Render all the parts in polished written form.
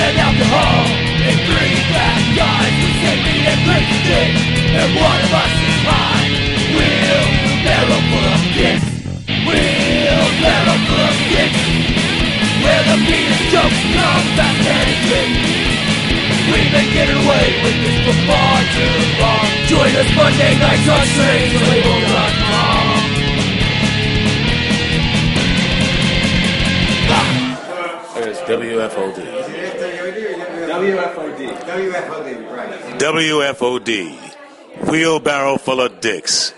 and alcohol and three bad guys with safety and lipstick, and one of us is high. Wheelbarrow full of dicks. Wheelbarrow full of dicks. Where the meanest jokes come fast and quick. We've been getting away with this for far too long. Join us Monday nights on strangelabel.com. It's WFOD. WFOD, right. WFOD. Wheelbarrow full of dicks.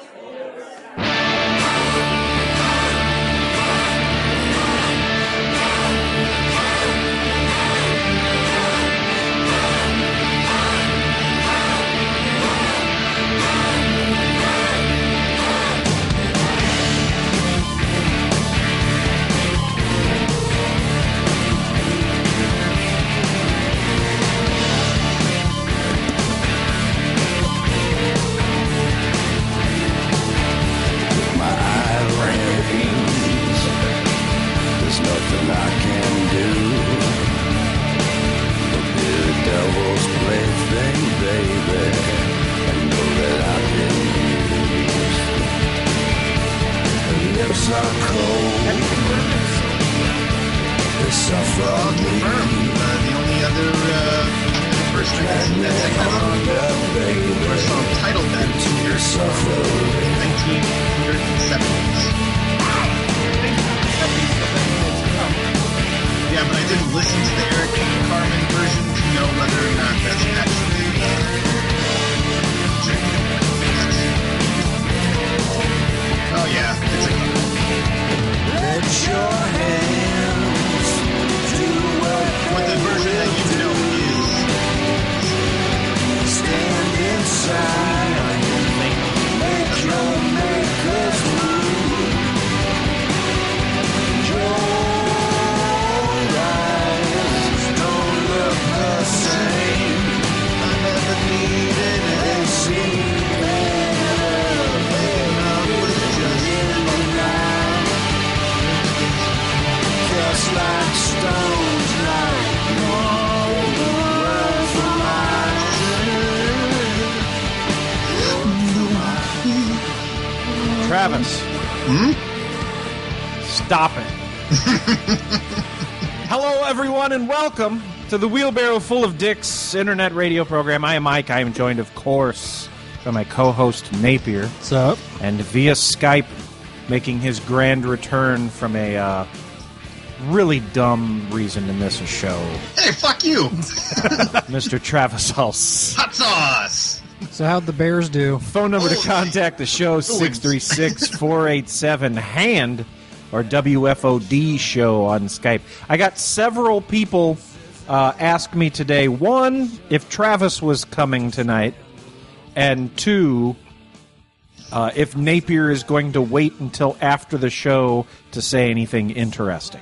Travis. Stop it. Hello, everyone, and welcome to the Wheelbarrow Full of Dicks internet radio program. I am Mike. I am joined, of course, by my co-host, Napier. What's up? And via Skype, making his grand return from a really dumb reason to miss a show. Hey, fuck you! Mr. Travis Hulse. Hot sauce! So how'd the Bears do? Phone number to contact the show, 636-487-HAND, or WFOD show on Skype. I got several people ask me today, one, if Travis was coming tonight, and two, if Napier is going to wait until after the show to say anything interesting.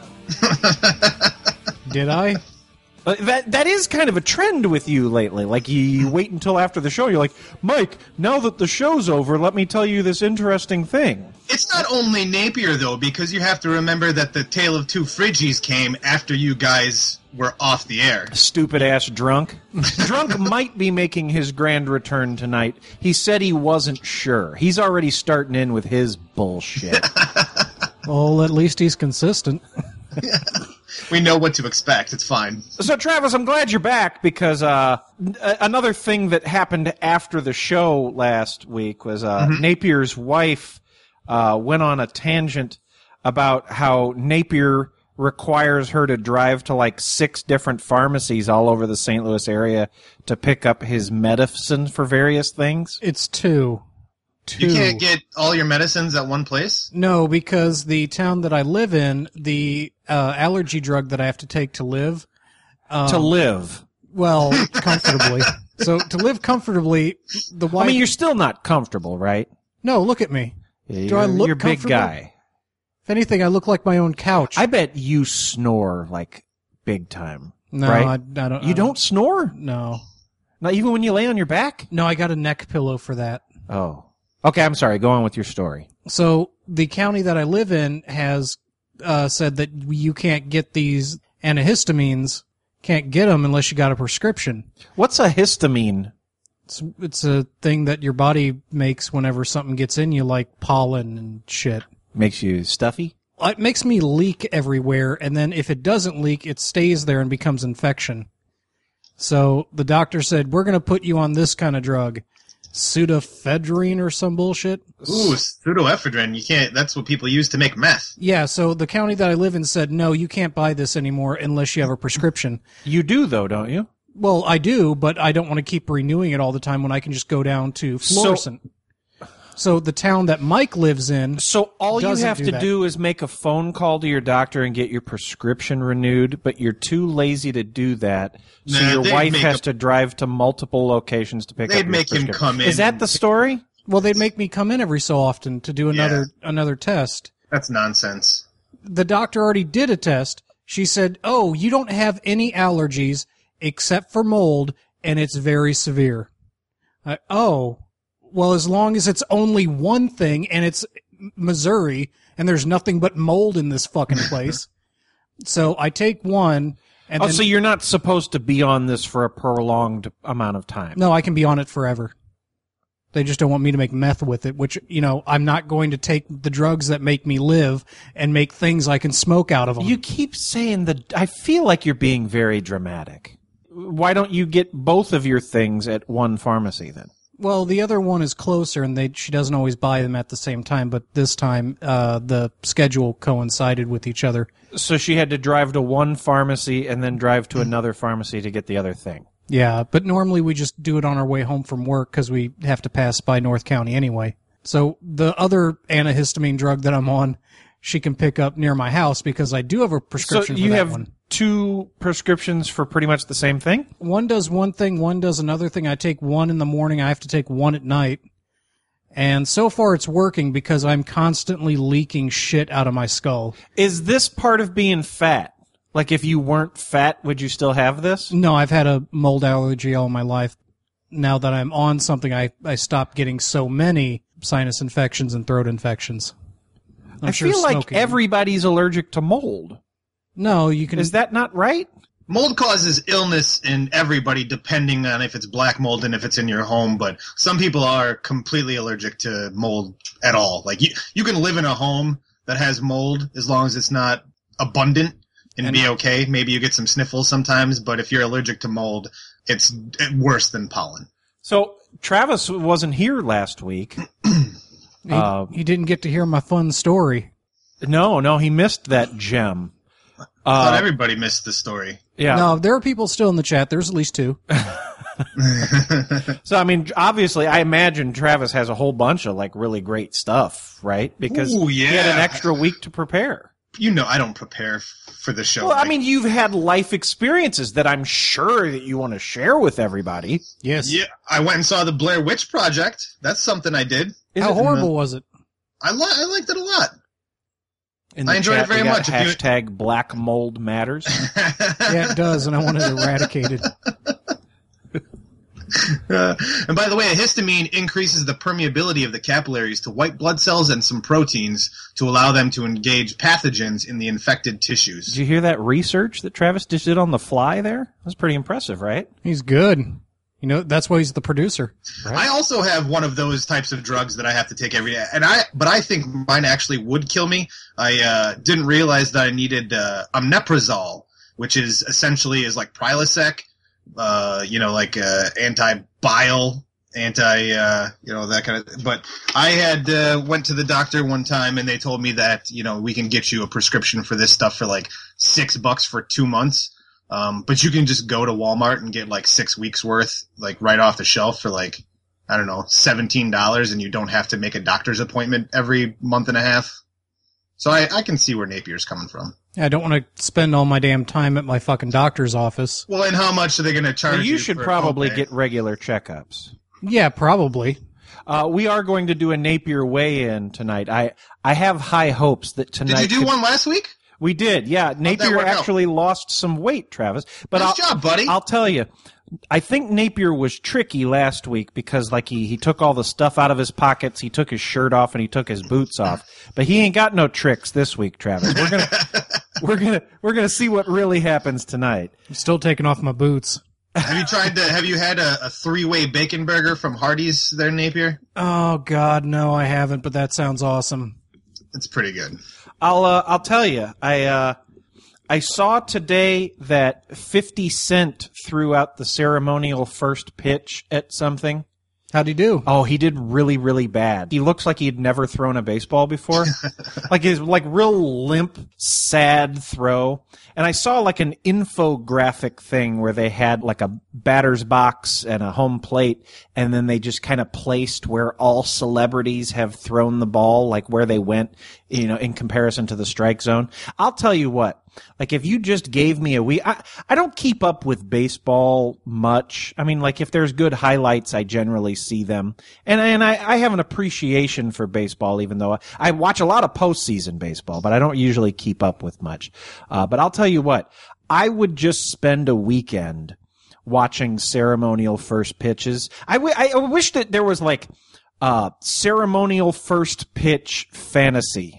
Did I? That is kind of a trend with you lately. Like, you wait until after the show. You're like, Mike, now that the show's over, let me tell you this interesting thing. It's not only Napier, though, because you have to remember that the Tale of Two Phrygies came after you guys were off the air. Stupid-ass Drunk. Drunk might be making his grand return tonight. He said he wasn't sure. He's already starting in with his bullshit. Well, at least he's consistent. We know what to expect. It's fine. So, Travis, I'm glad you're back because another thing that happened after the show last week was Napier's wife went on a tangent about how Napier requires her to drive to like 6 different pharmacies all over the St. Louis area to pick up his medicine for various things. It's 2. You can't get all your medicines at one place? No, because the town that I live in, the allergy drug that I have to take to live... to live? Well, comfortably. So, to live comfortably, the wife... I mean, you're still not comfortable, right? No, look at me. Yeah, Do I look you're a big comfortable? guy. If anything, I look like my own couch. I bet you snore, like, big time. No, right? I don't. You don't snore? No. Not even when you lay on your back? No, I got a neck pillow for that. Oh. Okay, I'm sorry. Go on with your story. So the county that I live in has said that you can't get these antihistamines can't get them unless you got a prescription. What's a histamine? It's a thing that your body makes whenever something gets in you, like pollen and shit. Makes you stuffy? It makes me leak everywhere, and then if it doesn't leak, it stays there and becomes infection. So the doctor said, we're going to put you on this kind of drug, pseudoephedrine or some bullshit. Ooh, pseudoephedrine. You can't. That's what people use to make meth. Yeah, so the county that I live in said, no, you can't buy this anymore unless you have a prescription. You do, though, don't you? Well, I do, but I don't want to keep renewing it all the time when I can just go down to Florissant. So the town that Mike lives in. So all you doesn't have do to that. do is make a phone call to your doctor and get your prescription renewed, but you're too lazy to do that. So Nah, your they'd wife make has to drive to multiple locations to pick up They'd your make him prescription. come in. Is that the story? Well, they'd make me come in every so often to do another test. That's nonsense. The doctor already did a test. She said, oh, you don't have any allergies except for mold, and it's very severe. Well, as long as it's only one thing, and it's Missouri, and there's nothing but mold in this fucking place. So I take one, and then, So you're not supposed to be on this for a prolonged amount of time. no, I can be on it forever. They just don't want me to make meth with it, which, I'm not going to take the drugs that make me live and make things I can smoke out of them. You keep saying that. I feel like you're being very dramatic. Why don't you get both of your things at one pharmacy then? Well, the other one is closer, and she doesn't always buy them at the same time, but this time the schedule coincided with each other. So she had to drive to one pharmacy and then drive to another pharmacy to get the other thing. Yeah, but normally we just do it on our way home from work because we have to pass by North County anyway. So the other antihistamine drug that I'm on, she can pick up near my house because I do have a prescription So you for that have one. 2 prescriptions for pretty much the same thing? One does one thing, one does another thing. I take one in the morning, I have to take one at night. And so far it's working because I'm constantly leaking shit out of my skull. Is this part of being fat? Like if you weren't fat, would you still have this? No, I've had a mold allergy all my life. Now that I'm on something, I stopped getting so many sinus infections and throat infections. I feel like smoking- everybody's allergic to mold. No, you can... Is that not right? Mold causes illness in everybody, depending on if it's black mold and if it's in your home. But some people are completely allergic to mold at all. Like you can live in a home that has mold as long as it's not abundant and be okay. Maybe you get some sniffles sometimes, but if you're allergic to mold, it's worse than pollen. So Travis wasn't here last week. He didn't get to hear my fun story. No, he missed that gem. I thought everybody missed the story. Yeah. No, there are people still in the chat. There's at least 2. So, I mean, obviously, I imagine Travis has a whole bunch of, like, really great stuff, right? Because Ooh, he had an yeah. extra week to prepare. I don't prepare for the show. Well, I mean, you've had life experiences that I'm sure that you want to share with everybody. Yes. yeah, I went and saw the Blair Witch Project. That's something I did. How horrible was it? I liked it a lot. In I the enjoyed chat, it very we got much. If you- Hashtag Black Mold Matters. Yeah, it does, and I want it eradicated. And by the way, a histamine increases the permeability of the capillaries to white blood cells and some proteins to allow them to engage pathogens in the infected tissues. Did you hear that research that Travis just did on the fly there? That's pretty impressive, right? He's good. That's why he's the producer. I also have one of those types of drugs that I have to take every day, but I think mine actually would kill me. I didn't realize that I needed omeprazole, which is essentially like Prilosec, like anti-bile, that kind of. But I had went to the doctor one time, and they told me that we can get you a prescription for this stuff for like $6 for 2 months. But you can just go to Walmart and get like 6 weeks worth, like right off the shelf for like, I don't know, $17, and you don't have to make a doctor's appointment every month and a half. So I can see where Napier's coming from. I don't want to spend all my damn time at my fucking doctor's office. Well, and how much are they going to charge you? You should for a probably copay? get regular checkups. Yeah, probably. We are going to do a Napier weigh-in tonight. I have high hopes that tonight. Did you do one last week? We did, yeah. Napier work out? actually lost some weight, Travis. But Nice job, buddy. I'll tell you, I think Napier was tricky last week because like he took all the stuff out of his pockets, he took his shirt off, and he took his boots off. But he ain't got no tricks this week, Travis. We're gonna see what really happens tonight. I'm still taking off my boots. Have you had a 3-way bacon burger from Hardee's there, Napier? Oh God, no, I haven't. But that sounds awesome. It's pretty good. I'll tell you. I saw today that 50 Cent threw out the ceremonial first pitch at something. How'd he do? Oh, he did really, really bad. He looks like he'd never thrown a baseball before. Like his real limp, sad throw. And I saw like an infographic thing where they had like a batter's box and a home plate, and then they just kind of placed where all celebrities have thrown the ball, like where they went, in comparison to the strike zone. I'll tell you what. Like, if you just gave me a week, I don't keep up with baseball much. I mean, like, if there's good highlights, I generally see them. And I have an appreciation for baseball, even though I watch a lot of postseason baseball, but I don't usually keep up with much. But I'll tell you what, I would just spend a weekend watching ceremonial first pitches. I wish that there was, like, ceremonial first pitch fantasy.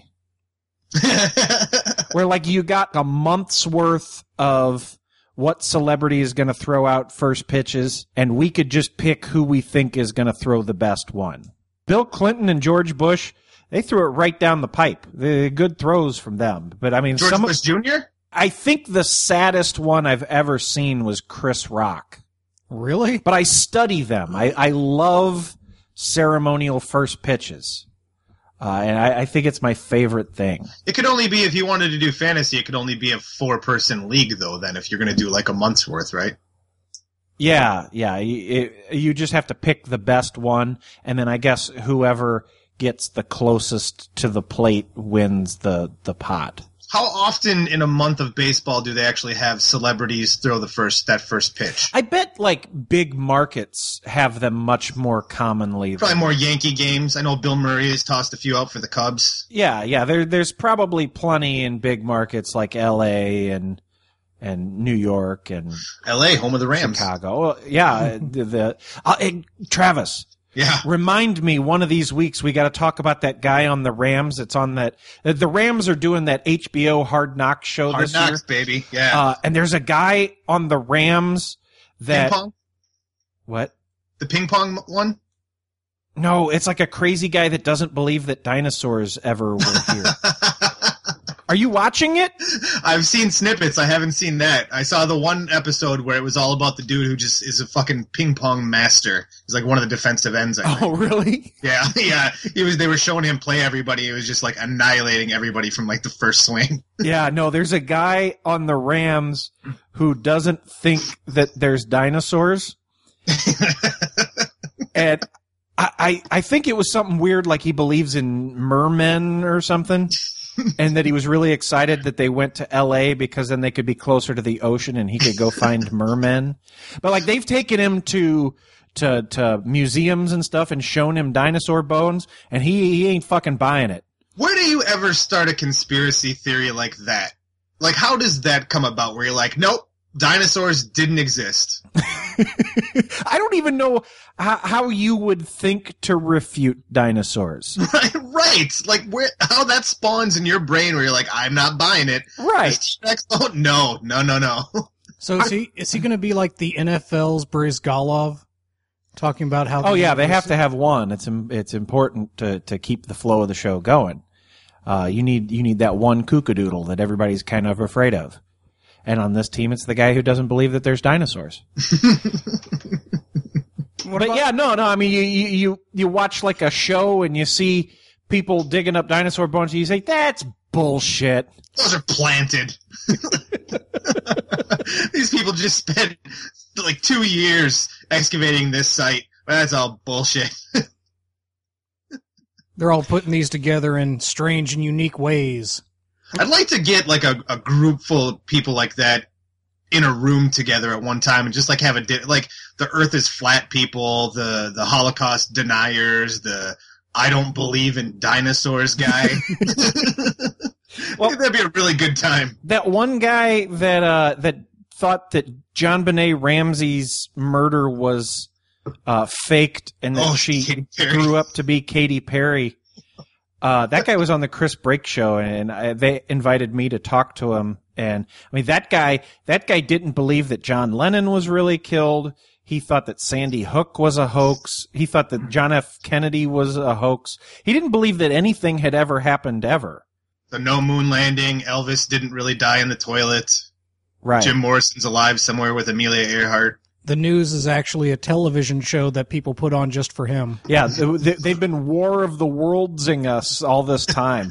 Where like you got a month's worth of what celebrity is going to throw out first pitches, and we could just pick who we think is going to throw the best one. Bill Clinton and George Bush, they threw it right down the pipe. The good throws from them. But I mean, George Bush Jr.? I think the saddest one I've ever seen was Chris Rock. Really? But I study them. I love ceremonial first pitches. And I think it's my favorite thing. It could only be, if you wanted to do fantasy, it could only be a 4-person league, though, then, if you're going to do like a month's worth, right? Yeah. You just have to pick the best one, and then I guess whoever gets the closest to the plate wins the pot. How often in a month of baseball do they actually have celebrities throw that first pitch? I bet like big markets have them much more commonly. Probably more Yankee games. I know Bill Murray has tossed a few out for the Cubs. Yeah. There's probably plenty in big markets like L.A. and New York and L.A., home of the Rams. Chicago. Yeah. Travis. Yeah. Remind me one of these weeks we got to talk about that guy on the Rams. It's on that. The Rams are doing that HBO Hard Knocks show this year. Hard Knocks, baby. Yeah. And there's a guy on the Rams that. Ping pong? What? The ping pong one? No, it's like a crazy guy that doesn't believe that dinosaurs ever were here. Are you watching it? I've seen snippets. I haven't seen that. I saw the one episode where it was all about the dude who just is a fucking ping pong master. He's like one of the defensive ends, I think. Oh, really? Yeah. They were showing him play everybody. It was just like annihilating everybody from like the first swing. Yeah, no, there's a guy on the Rams who doesn't think that there's dinosaurs. And I think it was something weird, like he believes in mermen or something. And that he was really excited that they went to L.A. because then they could be closer to the ocean and he could go find mermen. But like they've taken him to museums and stuff and shown him dinosaur bones, and he ain't fucking buying it. Where do you ever start a conspiracy theory like that? Like, how does that come about where you're like, nope, dinosaurs didn't exist? I don't even know how you would think to refute dinosaurs. Right. Like, how that spawns in your brain where you're like, I'm not buying it. Right. Oh, no. So is he going to be like the NFL's Brizgalov, talking about how? Oh yeah, they have to have one. It's important to keep the flow of the show going. You need that one kookadoodle that everybody's kind of afraid of. And on this team, it's the guy who doesn't believe that there's dinosaurs. I mean, you watch like a show and you see people digging up dinosaur bones, and you say, that's bullshit. Those are planted. These people just spent like 2 years excavating this site. That's all bullshit. They're all putting these together in strange and unique ways. I'd like to get like a group full of people like that in a room together at one time and just like have like the Earth is flat people, the Holocaust deniers, the I don't believe in dinosaurs guy. Well, I think that'd be a really good time. That one guy that thought that John Benet Ramsey's murder was faked and that she Katy Perry. grew up to be Katy Perry. That guy was on the Chris Brake show, and they invited me to talk to him. And I mean, that guy didn't believe that John Lennon was really killed. He thought that Sandy Hook was a hoax. He thought that John F. Kennedy was a hoax. He didn't believe that anything had ever happened ever. The no moon landing. Elvis didn't really die in the toilet. Right. Jim Morrison's alive somewhere with Amelia Earhart. The News is actually a television show that people put on just for him. Yeah, they've been War of the Worldsing us all this time.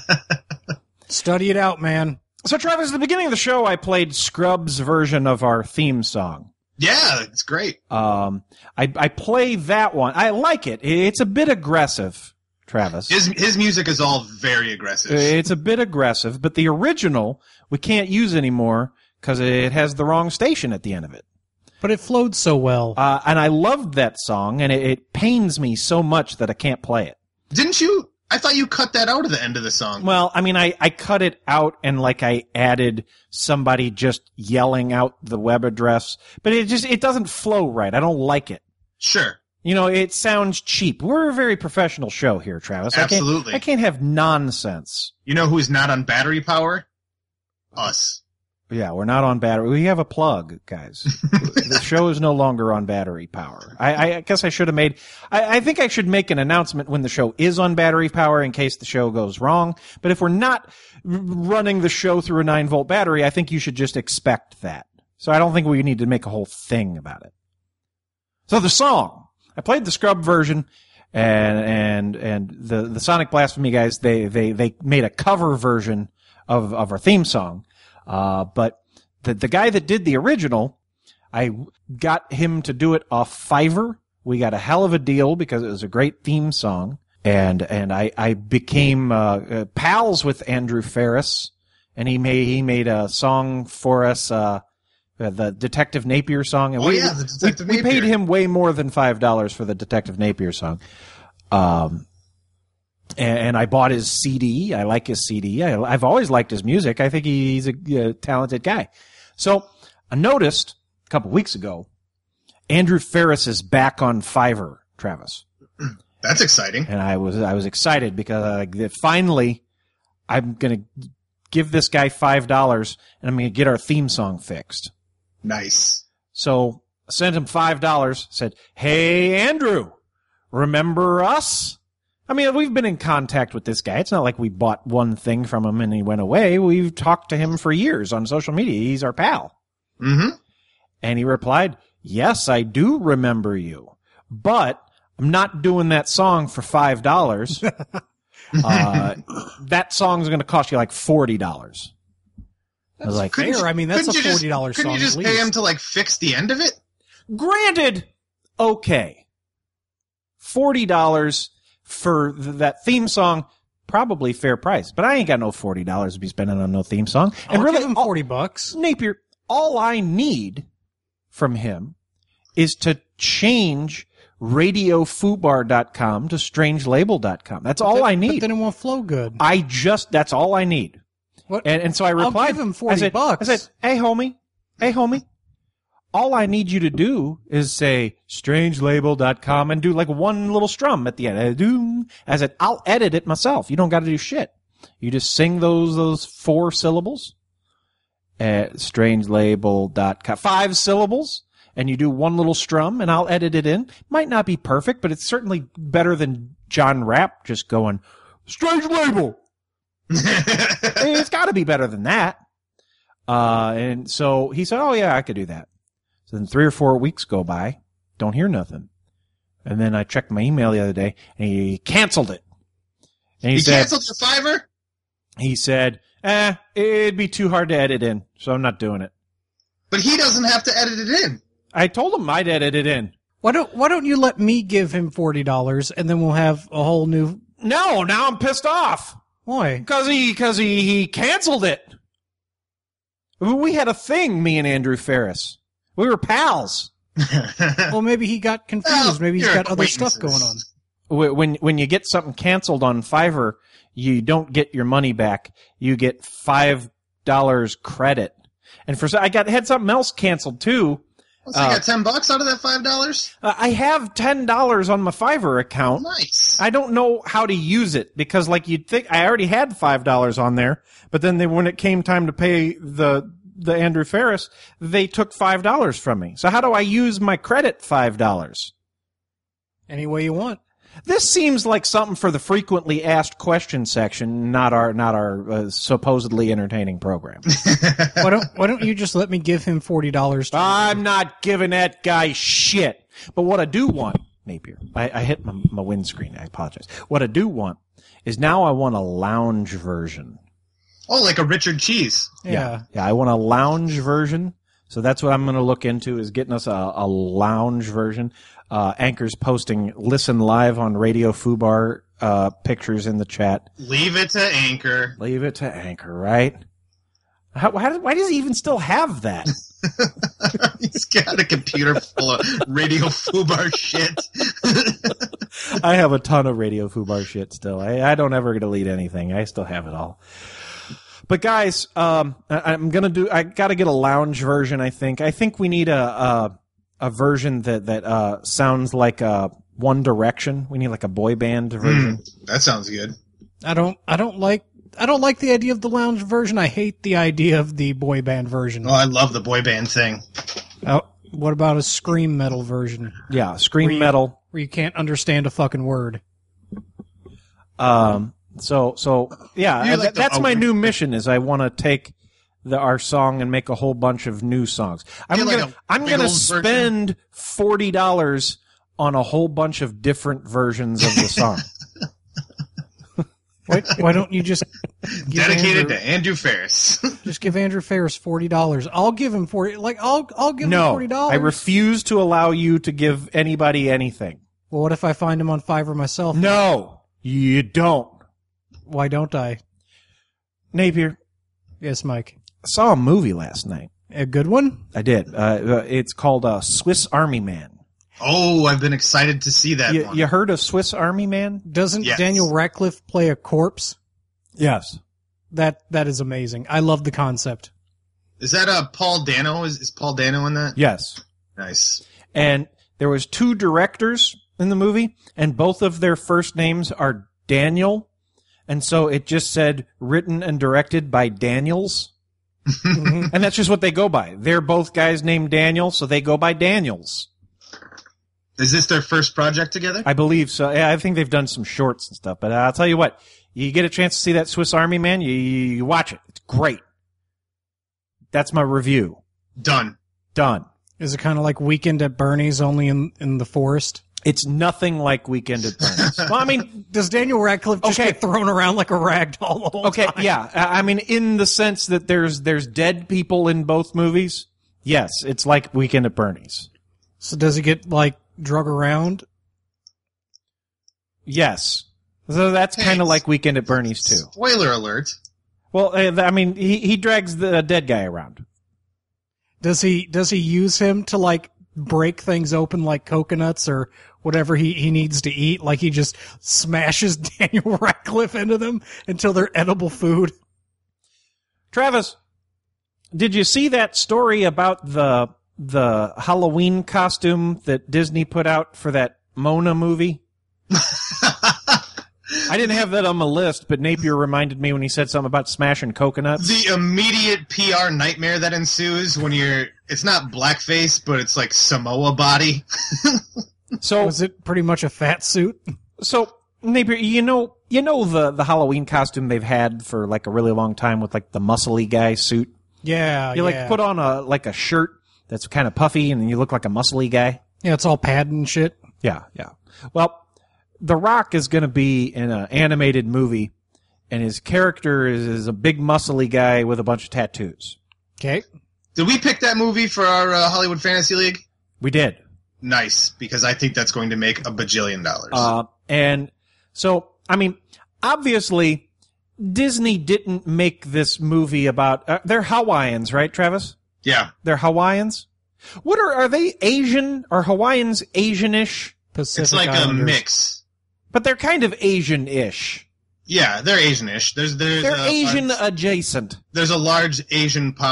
Study it out, man. So, Travis, at the beginning of the show, I played Scrubs' version of our theme song. Yeah, it's great. I play that one. I like it. It's a bit aggressive, Travis. His music is all very aggressive. It's a bit aggressive, but the original we can't use anymore because it has the wrong station at the end of it. But it flowed so well. And I loved that song, and it pains me so much that I can't play it. Didn't you? I thought you cut that out of the end of the song. Well, I mean, I cut it out and like I added somebody just yelling out the web address, but it doesn't flow right. I don't like it. Sure. You know, it sounds cheap. We're a very professional show here, Travis. Absolutely. I can't have nonsense. You know who's not on battery power? Us. Yeah, we're not on battery. We have a plug, guys. The show is no longer on battery power. I guess I should have made... I think I should make an announcement when the show is on battery power in case the show goes wrong. But if we're not running the show through a 9-volt battery, I think you should just expect that. So I don't think we need to make a whole thing about it. So the song. I played the Scrub version, and the Sonic Blasphemy guys, they made a cover version of our theme song. But the guy that did the original, I got him to do it off Fiverr. We got a hell of a deal because it was a great theme song. And I became, pals with Andrew Ferris, and he made a song for us, the Detective Napier song. And the Detective Napier. We paid him way more than $5 for the Detective Napier song. And I bought his CD. I like his CD. I've always liked his music. I think he's a talented guy. So I noticed a couple weeks ago, Andrew Ferris is back on Fiverr, Travis. That's exciting. And I was excited because finally I'm going to give this guy $5 and I'm going to get our theme song fixed. Nice. So I sent him $5, said, "Hey, Andrew, remember us?" I mean, we've been in contact with this guy. It's not like we bought one thing from him and he went away. We've talked to him for years on social media. He's our pal. Mm-hmm. And he replied, "Yes, I do remember you, but I'm not doing that song for $5. That song's going to cost you like $40. I was like, Fair. I mean, that's a $40 song. Couldn't you just at pay least. him to like fix the end of it? granted, okay, $40 for that theme song, probably fair price. But I ain't got no $40 to be spending on no theme song. And I'll really, give him $40. Napier, all I need from him is to change radiofubar.com to strangelabel.com. That's all I But need. then it won't flow good. That's all I need. What? And so I replied. give him $40. I said, hey homie, all I need you to do is say strangelabel.com and do like one little strum at the end. I said, I'll edit it myself. You don't got to do shit. You just sing those 4 syllables at strangelabel.com, 5 syllables, and you do one little strum and I'll edit it in. Might not be perfect, but it's certainly better than John Rapp just going, Strange Label. It's got to be better than that. And so he said, oh yeah, I could do that. So then 3 or 4 weeks go by, don't hear nothing. And then I checked my email the other day and he canceled it. And He said, canceled your Fiverr? he said, it'd be too hard to edit in, so I'm not doing it. But he doesn't have to edit it in. I told him I'd edit it in. Why don't you let me give him $40 and then we'll have a whole new... No, now I'm pissed off. Why? Because he canceled it. We had a thing, me and Andrew Ferris. We were pals. Well, maybe he got confused. Well, Maybe he's you're got other stuff going on. When you get something canceled on Fiverr, you don't get your money back. You get $5 credit. And had something else canceled too. So you got $10 out of that $5? I have $10 on my Fiverr account. Nice. I don't know how to use it because, like, you'd think I already had $5 on there, but then when it came time to pay the Andrew Ferris, they took $5 from me. So how do I use my credit $5? Any way you want. This seems like something for the frequently asked question section, not our supposedly entertaining program. Why don't you just let me give him $40? I'm not giving that guy shit. But what I do want, Napier, I hit my windscreen. I apologize. What I do want is now I want a lounge version. Oh, like a Richard Cheese. Yeah. Yeah, I want a lounge version. So that's what I'm going to look into, is getting us a lounge version. Anchor's posting listen live on Radio Fubar pictures in the chat. Leave it to Anchor. Leave it to Anchor, right? Why does he even still have that? He's got a computer full of Radio Fubar shit. I have a ton of Radio Fubar shit still. I don't ever delete anything. I still have it all. But guys, I gotta get a lounge version, I think. I think we need a version that sounds like One Direction. We need like a boy band version. That sounds good. I don't like the idea of the lounge version. I hate the idea of the boy band version. Oh, I love the boy band thing. What about a scream metal version? Yeah, scream metal. Where you can't understand a fucking word. So yeah, Like that's my new mission. Is I want to take our song and make a whole bunch of new songs. I'm gonna spend $40 on a whole bunch of different versions of the song. Why don't you just dedicated to Andrew Ferris? Just give Andrew Ferris $40. I'll give him $40. Like I'll give him $40. I refuse to allow you to give anybody anything. Well, what if I find him on Fiverr myself? No, you don't. Why don't I? Napier. Yes, Mike. I saw a movie last night. A good one? I did. It's called Swiss Army Man. Oh, I've been excited to see that one. You heard of Swiss Army Man? Doesn't Yes. Daniel Radcliffe play a corpse? Yes. That is amazing. I love the concept. Is that Paul Dano? Is Paul Dano in that? Yes. Nice. And there was 2 directors in the movie, and both of their first names are Daniel, and so it just said written and directed by Daniels. And that's just what they go by. They're both guys named Daniel, so they go by Daniels. Is this their first project together? I believe so. Yeah, I think they've done some shorts and stuff, but I'll tell you what, you get a chance to see that Swiss Army Man, you watch it. It's great. That's my review. Done. Is it kind of like Weekend at Bernie's, only in the forest? It's nothing like Weekend at Bernie's. Well, I mean, Does Daniel Radcliffe just get thrown around like a rag doll the whole time? yeah. I mean, in the sense that there's dead people in both movies, yes, it's like Weekend at Bernie's. So does he get, like, drug around? Yes. So that's kind of like Weekend at Bernie's, too. Spoiler alert. Well, I mean, he drags the dead guy around. Does he use him to, like, break things open like coconuts or whatever he needs to eat? Like he just smashes Daniel Radcliffe into them until they're edible food? Travis, did you see that story about the Halloween costume that Disney put out for that Mona movie? I didn't have that on my list, but Napier reminded me when he said something about smashing coconuts. The immediate PR nightmare that ensues when it's not blackface, but it's like Samoa body. So Was it pretty much a fat suit? So Napier, you know the Halloween costume they've had for like a really long time with like the muscly guy suit? Yeah, You like put on a shirt that's kind of puffy and you look like a muscly guy? Yeah, it's all padded and shit. Yeah. Well, The Rock is going to be in an animated movie, and his character is a big muscly guy with a bunch of tattoos. Okay. Did we pick that movie for our Hollywood Fantasy League? We did. Nice, because I think that's going to make $1 bajillion. And so, I mean, obviously, Disney didn't make this movie about... they're Hawaiians, right, Travis? Yeah. They're Hawaiians? What are they Asian? Are Hawaiians Asian-ish? Pacific It's like Islanders. a mix. But they're kind of Asian-ish. Yeah, they're Asian-ish. They're Asian adjacent. There's a large Asian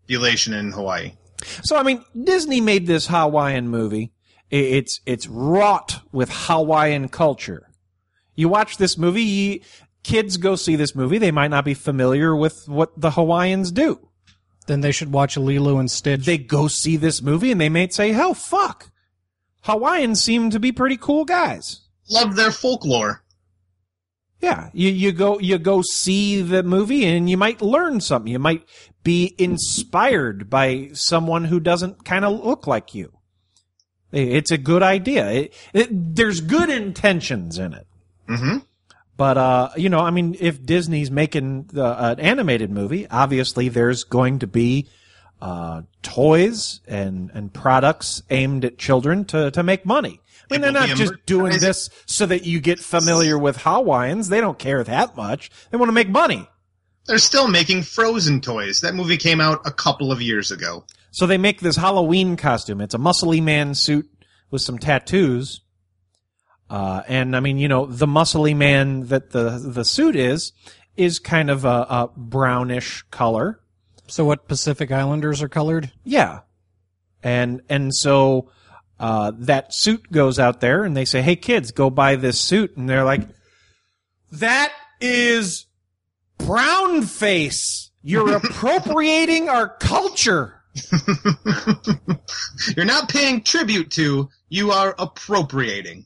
population in Hawaii. So, I mean, Disney made this Hawaiian movie. It's wrought with Hawaiian culture. You watch this movie, kids go see this movie, they might not be familiar with what the Hawaiians do. Then they should watch Lilo and Stitch. They go see this movie and they may say, hell, fuck. Hawaiians seem to be pretty cool guys. Love their folklore. Yeah, you go see the movie and you might learn something. You might be inspired by someone who doesn't kind of look like you. It's a good idea. There's good intentions in it. Mm-hmm. But, I mean, if Disney's making an animated movie, obviously there's going to be toys and products aimed at children to make money. I mean, they're not just doing this so that you get familiar with Hawaiians. They don't care that much. They want to make money. They're still making Frozen toys. That movie came out a couple of years ago. So they make this Halloween costume. It's a muscly man suit with some tattoos. And I mean, the muscly man that the suit is kind of a brownish color. So what Pacific Islanders are colored? Yeah. And so, that suit goes out there and they say, hey kids, go buy this suit. And they're like, that is brown face. You're appropriating our culture. You're not paying tribute to, you are appropriating.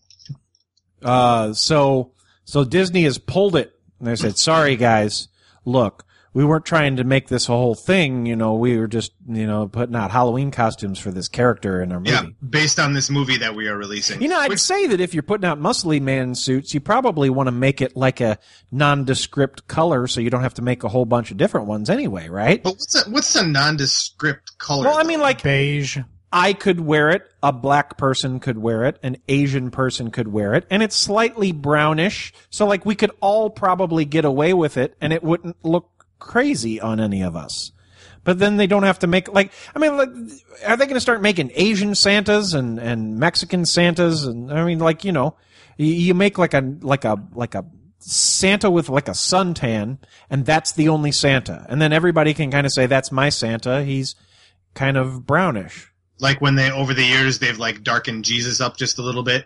So Disney has pulled it and they said, sorry guys, look, we weren't trying to make this a whole thing, we were just, putting out Halloween costumes for this character in our movie. Yeah, based on this movie that we are releasing. I'd say that if you're putting out muscly man suits, you probably want to make it like a nondescript color so you don't have to make a whole bunch of different ones anyway, right? But what's a nondescript color? Well, I mean, like beige. I could wear it, a black person could wear it, an Asian person could wear it, and it's slightly brownish, so like we could all probably get away with it and it wouldn't look crazy on any of us. But then they don't have to make are they going to start making Asian Santas and Mexican Santas? And I mean, you make like a Santa with like a suntan, and that's the only Santa. And then everybody can kind of say, that's my Santa. He's kind of brownish. Like when over the years, they've like darkened Jesus up just a little bit.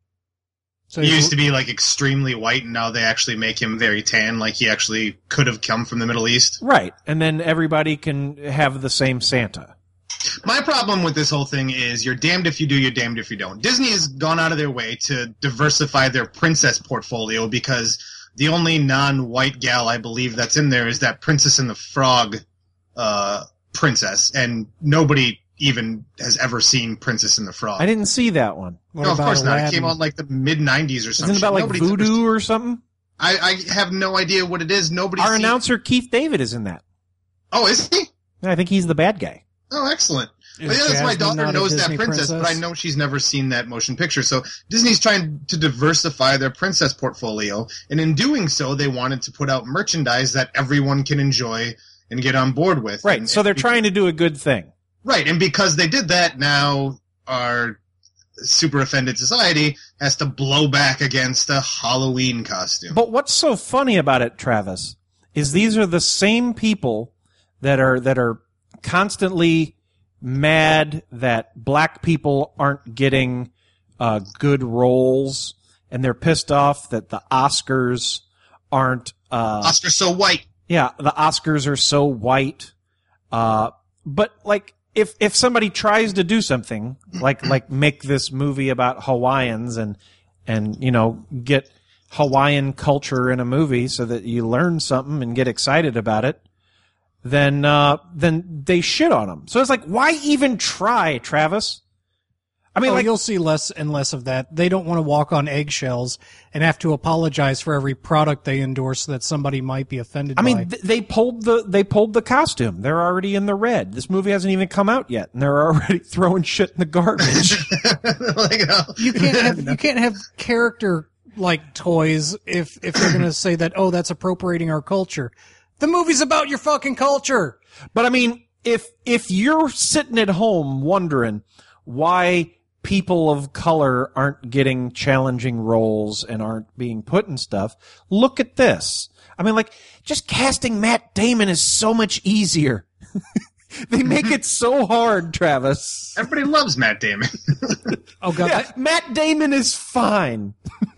So he used to be like extremely white, and now they actually make him very tan, like he actually could have come from the Middle East. Right. And then everybody can have the same Santa. My problem with this whole thing is you're damned if you do, you're damned if you don't. Disney has gone out of their way to diversify their princess portfolio because the only non-white gal I believe that's in there is that Princess and the Frog princess, and nobody even has ever seen Princess and the Frog. I didn't see that one. What No, of about course not. It Aladdin? came out like the mid-90s or something. Isn't it about like voodoo or something? I have no idea what it is. Nobody's Our seen. announcer Keith David is in that. Oh, is he? I think he's the bad guy. Oh, excellent. Is But yeah, that's my Jasmine daughter not a knows Disney that princess, but I know she's never seen that motion picture. So Disney's trying to diversify their princess portfolio, and in doing so, they wanted to put out merchandise that everyone can enjoy and get on board with. Right. And, So they're trying to do a good thing. Right, and because they did that, now our super offended society has to blow back against a Halloween costume. But what's so funny about it, Travis, is these are the same people that are constantly mad that black people aren't getting good roles, and they're pissed off that the Oscars aren't. Oscar's so white. Yeah, the Oscars are so white. But like, if somebody tries to do something like make this movie about Hawaiians and get Hawaiian culture in a movie so that you learn something and get excited about it, then they shit on them. So it's like, why even try, Travis? I mean, you'll see less and less of that. They don't want to walk on eggshells and have to apologize for every product they endorse that somebody might be offended by. I mean, they pulled the costume. They're already in the red. This movie hasn't even come out yet, and they're already throwing shit in the garbage. You can't have character like toys if they're going to say that, oh, that's appropriating our culture. The movie's about your fucking culture. But I mean, if you're sitting at home wondering why people of color aren't getting challenging roles and aren't being put in stuff, look at this. I mean, like, just casting Matt Damon is so much easier. They make it so hard, Travis. Everybody loves Matt Damon. Oh god, Yeah, Matt Damon is fine.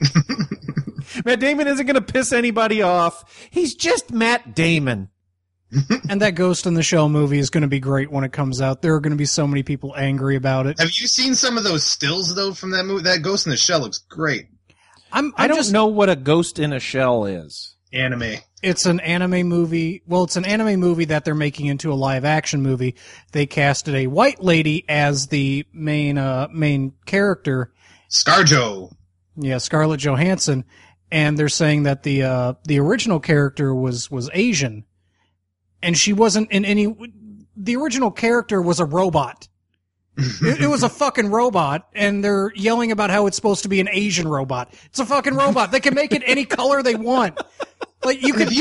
Matt Damon isn't going to piss anybody off. He's just Matt Damon. and that Ghost in the Shell movie is going to be great when it comes out. There are going to be so many people angry about it. Have you seen some of those stills though from that movie? That Ghost in the Shell looks great. I don't know what a ghost in a shell is. Anime. It's an anime movie. Well, it's an anime movie that they're making into a live action movie. They casted a white lady as the main character. ScarJo. Yeah, Scarlett Johansson, and they're saying that the original character was Asian, and she wasn't in any. The original character was a robot. It was a fucking robot, and they're yelling about how it's supposed to be an Asian robot. It's a fucking robot. They can make it any color they want. Like you can.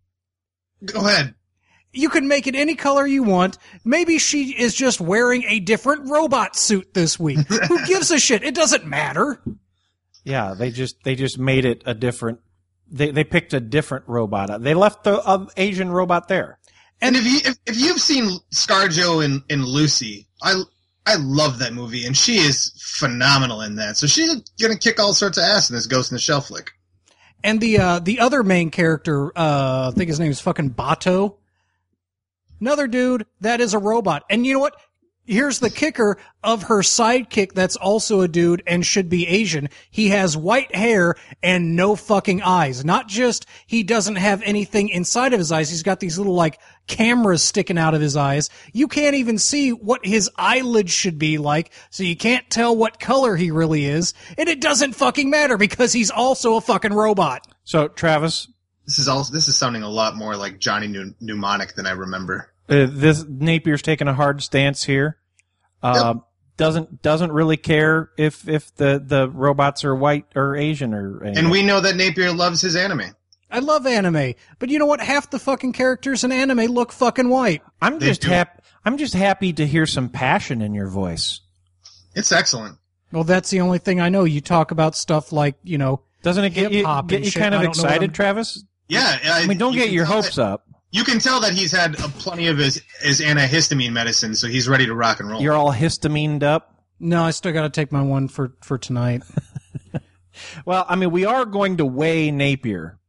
Go ahead. You can make it any color you want. Maybe she is just wearing a different robot suit this week. Who gives a shit? It doesn't matter. Yeah, they just made it a different. They picked a different robot. They left the Asian robot there. And if you've seen ScarJo in Lucy, I love that movie, and she is phenomenal in that. So she's gonna kick all sorts of ass in this Ghost in the Shell flick. And the other main character, I think his name is fucking Bato. Another dude that is a robot. And you know what? Here's the kicker of her sidekick that's also a dude and should be Asian. He has white hair and no fucking eyes. Not just he doesn't have anything inside of his eyes. He's got these little like cameras sticking out of his eyes. You can't even see what his eyelids should be like, so you can't tell what color he really is. And it doesn't fucking matter because he's also a fucking robot. So, Travis, This is sounding a lot more like Johnny Mnemonic than I remember. this Napier's taking a hard stance here. Yep. Doesn't really care if the robots are white or Asian or anything. And we know that Napier loves his anime. I love anime, but you know what? Half the fucking characters in anime look fucking white. I'm just happy to hear some passion in your voice. It's excellent. Well, that's the only thing I know. You talk about stuff like, you know, Doesn't it get hip-hop you and shit. kind of I don't know what excited, I'm- Travis? Yeah. I mean, don't you get can your tell hopes that- up. You can tell that he's had plenty of his antihistamine medicine, so he's ready to rock and roll. You're all histamined up. No, I still got to take my one for tonight. Well, I mean, we are going to weigh Napier.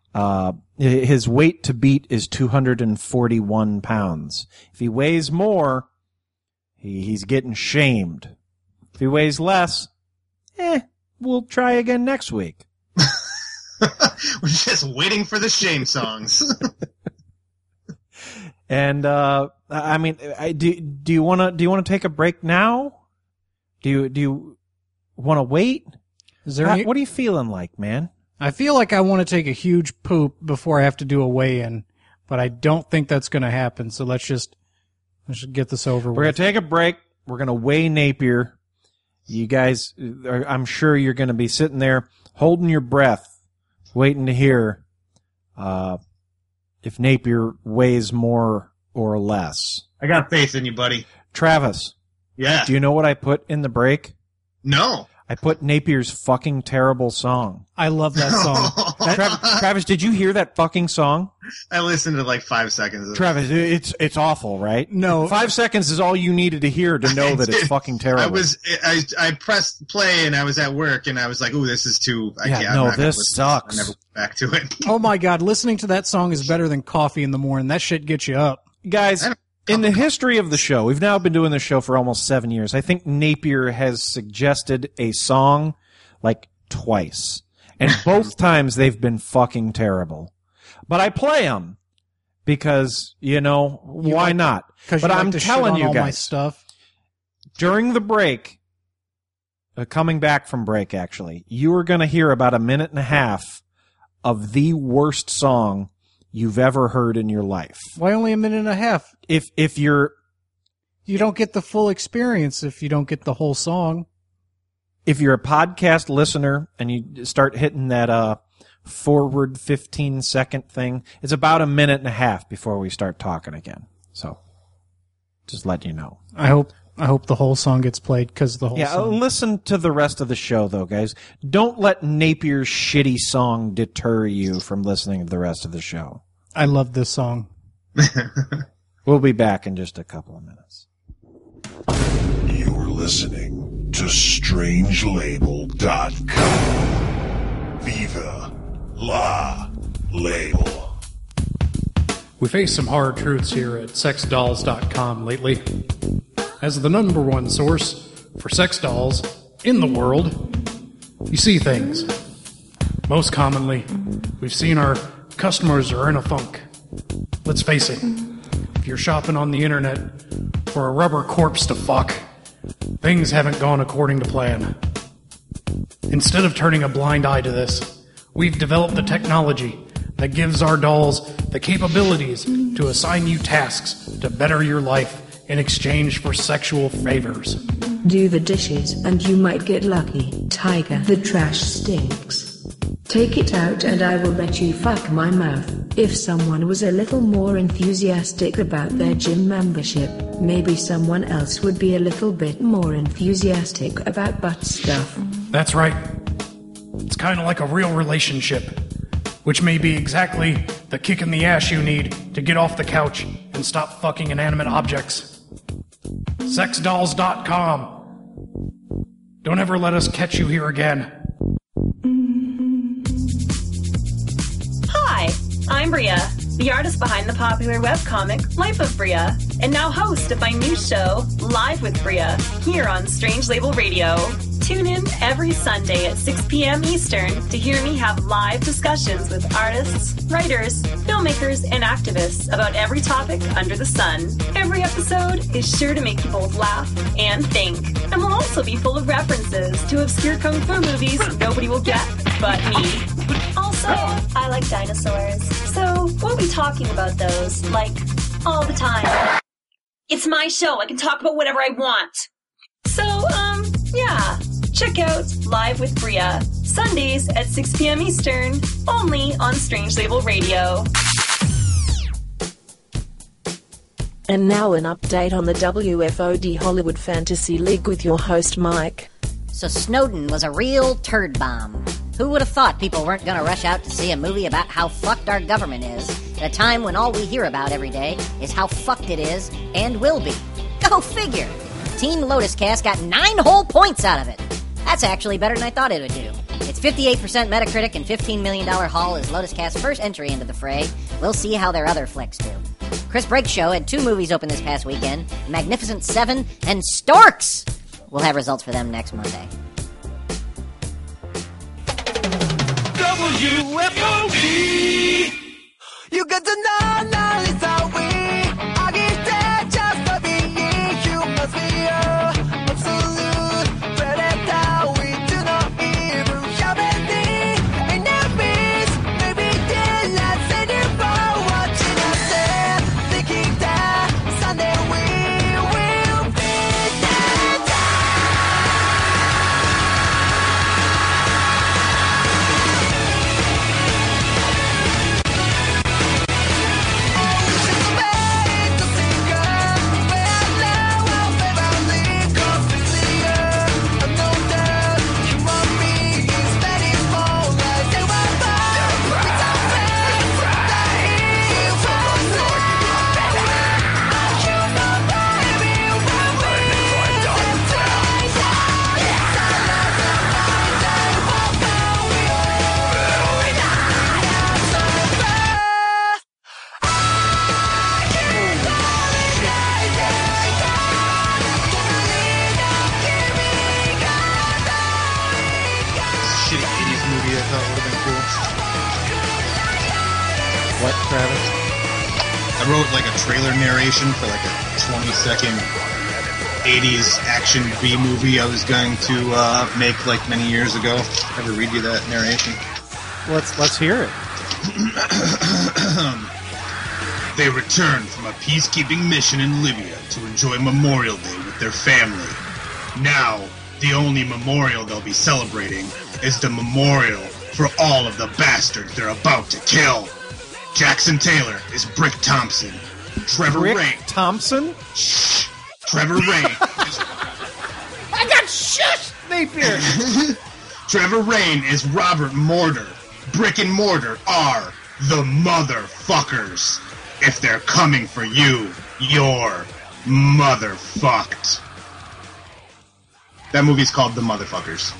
His weight to beat is 241 pounds. If he weighs more, he's getting shamed. If he weighs less, we'll try again next week. We're just waiting for the shame songs. And I mean, do you want to take a break now? Do you want to wait? Is there any, What are you feeling like, man? I feel like I want to take a huge poop before I have to do a weigh-in, but I don't think that's going to happen. So let's get this over We're with. gonna take a break. We're gonna weigh Napier. You guys, I'm sure you're gonna be sitting there holding your breath, waiting to hear if Napier weighs more or less. I got faith in you, buddy. Travis, Yeah. do you know what I put in the break? No. I put Napier's fucking terrible song. I love that song. Travis, did you hear that fucking song? I listened to like 5 seconds of it. Travis, it's awful, right? No. 5 seconds is all you needed to hear to know that it's fucking terrible. I pressed play and I was at work and I was like, ooh, this is too, I Yeah, can't. I'm no, not gonna this listen. sucks. I never went back to it. Oh my God, listening to that song is better than coffee in the morning. That shit gets you up. Guys, in the history of the show, we've now been doing this show for almost 7 years. I think Napier has suggested a song like twice. And both times they've been fucking terrible. But I play them because, why not? Because But you like I'm to shit telling on you all my guys, stuff. during the break, coming back from break actually, you are going to hear about a minute and a half of the worst song you've ever heard in your life. Why only a minute and a half? If you're You don't get the full experience if you don't get the whole song. if you're a podcast listener and you start hitting that forward 15-second thing, it's about a minute and a half before we start talking again. So, just let you know. I hope the whole song gets played because the whole Yeah, song. listen to the rest of the show, though, guys. Don't let Napier's shitty song deter you from listening to the rest of the show. I love this song. We'll be back in just a couple of minutes. You're listening to Strangelabel.com. Viva la label. We face some hard truths here at sexdolls.com lately. As the number one source for sex dolls in the world, you see things. Most commonly, we've seen our customers are in a funk. Let's face it, if you're shopping on the internet for a rubber corpse to fuck, things haven't gone according to plan. Instead of turning a blind eye to this, we've developed the technology that gives our dolls the capabilities to assign you tasks to better your life in exchange for sexual favors. Do the dishes and you might get lucky. Tiger, the trash stinks. Take it out and I will let you fuck my mouth. If someone was a little more enthusiastic about their gym membership, maybe someone else would be a little bit more enthusiastic about butt stuff. That's right. It's kind of like a real relationship, which may be exactly the kick in the ass you need to get off the couch and stop fucking inanimate objects. Sexdolls.com. Don't ever let us catch you here again. Hi, I'm Bria, the artist behind the popular webcomic Life of Bria, and now host of my new show, Live with Bria, here on Strange Label Radio. Tune in every Sunday at 6 p.m. Eastern to hear me have live discussions with artists, writers, filmmakers, and activists about every topic under the sun. Every episode is sure to make you both laugh and think, and will also be full of references to obscure kung fu movies nobody will get but me. Also, I like dinosaurs, so we'll be talking about those, like, all the time. It's my show, I can talk about whatever I want. So, yeah. Check out Live with Bria, Sundays at 6 p.m. Eastern, only on Strange Label Radio. And now an update on the WFOD Hollywood Fantasy League with your host Mike. So Snowden was a real turd bomb. Who would have thought people weren't going to rush out to see a movie about how fucked our government is at a time when all we hear about every day is how fucked it is and will be? Go figure! Team Lotus Cast got 9 whole points out of it. That's actually better than I thought it would do. Its 58% Metacritic and $15 million haul is Lotus Cast's first entry into the fray. We'll see how their other flicks do. Chris Brake's show had 2 movies open this past weekend, Magnificent Seven and Storks! We'll have results for them next Monday. WFOD! You got to know it's how we are gifted just for being humans. We are absolute predator. We do not even have any enemies. Maybe they're not sitting for watching us there, thinking that someday we will be dead. Shitty 80s movie I thought would have been cool. What, Travis? I wrote like a trailer narration for like a 20-second 80s action B movie I was going to make like many years ago. Ever read you that narration? Let's hear it. They returned from a peacekeeping mission in Libya to enjoy Memorial Day with their family. Now, the only memorial they'll be celebrating is the memorial for all of the bastards they're about to kill. Jackson Taylor is Brick Thompson. Trevor Rick Rain. Thompson? Shh. Trevor Rain. I got shushed, Napier! Trevor Rain is Robert Mortar. Brick and Mortar are the motherfuckers. If they're coming for you, you're motherfucked. That movie's called The Motherfuckers.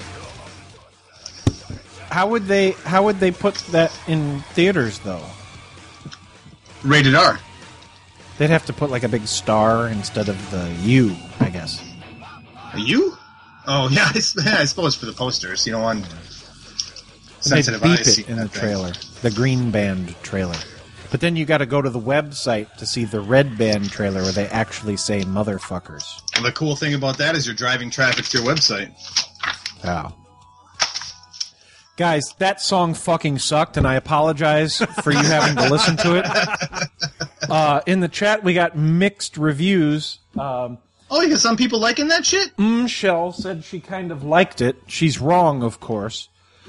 How would they put that in theaters though? Rated R. They'd have to put like a big star instead of the U, I guess. A U? Oh yeah, I suppose for the posters, you know, on They'd sensitive beep eyes. it in the trailer, the Green Band trailer. But then you got to go to the website to see the Red Band trailer where they actually say motherfuckers. And the cool thing about that is you're driving traffic to your website. Wow. Guys, that song fucking sucked, and I apologize for you having to listen to it. In the chat, we got mixed reviews. Oh, you got some people liking that shit? Shell said she kind of liked it. She's wrong, of course.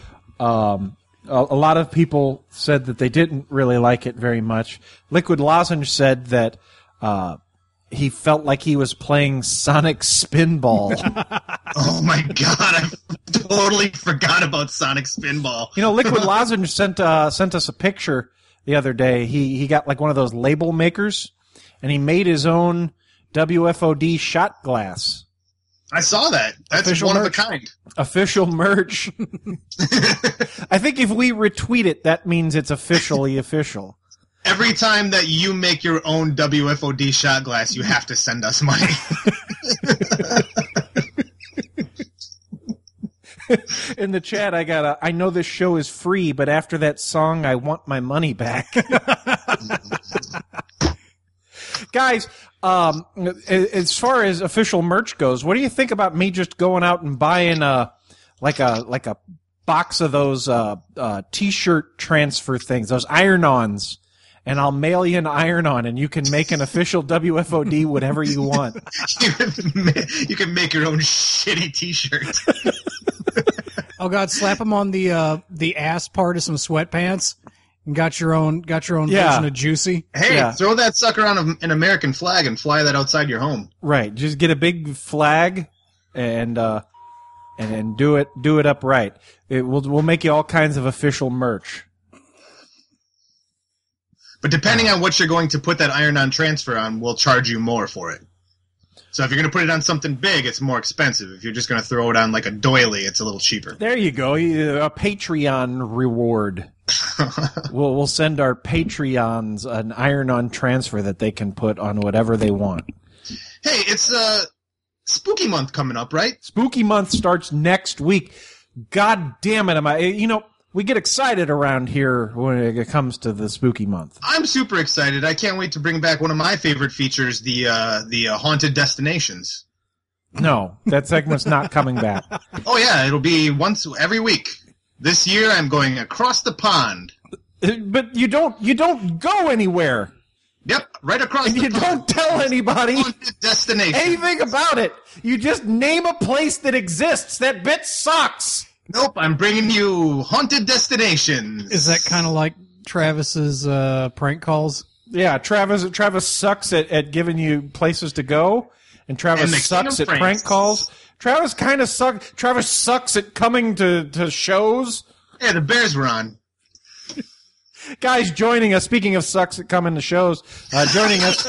A lot of people said that they didn't really like it very much. Liquid Lozenge said that he felt like he was playing Sonic Spinball. Oh my god, I totally forgot about Sonic Spinball. You know, Liquid Lozenge sent us a picture the other day. He got like one of those label makers, and he made his own WFOD shot glass. I saw that. That's Official one merch. of a kind. Official merch. I think if we retweet it, that means it's officially official. Every time that you make your own WFOD shot glass, you have to send us money. In the chat, I know this show is free, but after that song, I want my money back. Guys, as far as official merch goes, what do you think about me just going out and buying a box of those T-shirt transfer things, those iron-ons, and I'll mail you an iron-on, and you can make an official WFOD whatever you want. You can make your own shitty T-shirt. Oh God, slap them on the ass part of some sweatpants. And got your own version of Juicy. Hey, throw that sucker on an American flag and fly that outside your home. Right, just get a big flag and do it upright. We'll make you all kinds of official merch. But depending on what you're going to put that iron-on transfer on, we'll charge you more for it. So if you're going to put it on something big, it's more expensive. If you're just going to throw it on like a doily, it's a little cheaper. There you go, a Patreon reward. We'll send our Patreons an iron-on transfer that they can put on whatever they want. Hey, it's Spooky Month coming up, right? Spooky Month starts next week. God damn it, we get excited around here when it comes to the Spooky Month. I'm super excited. I can't wait to bring back one of my favorite features, the Haunted Destinations. No, that segment's not coming back. Oh yeah, it'll be once every week. This year I'm going across the pond. But you don't go anywhere. Yep, right across and the pond. You don't tell anybody Haunted Destination. anything about it. You just name a place that exists. That bit sucks. Nope, I'm bringing you Haunted Destinations. Is that kind of like Travis's prank calls? Yeah, Travis sucks at giving you places to go, and Travis sucks at prank calls. Travis kind of sucks. Travis sucks at coming to shows. Yeah, the Bears were on. Guys joining us, speaking of sucks at coming to shows, joining us,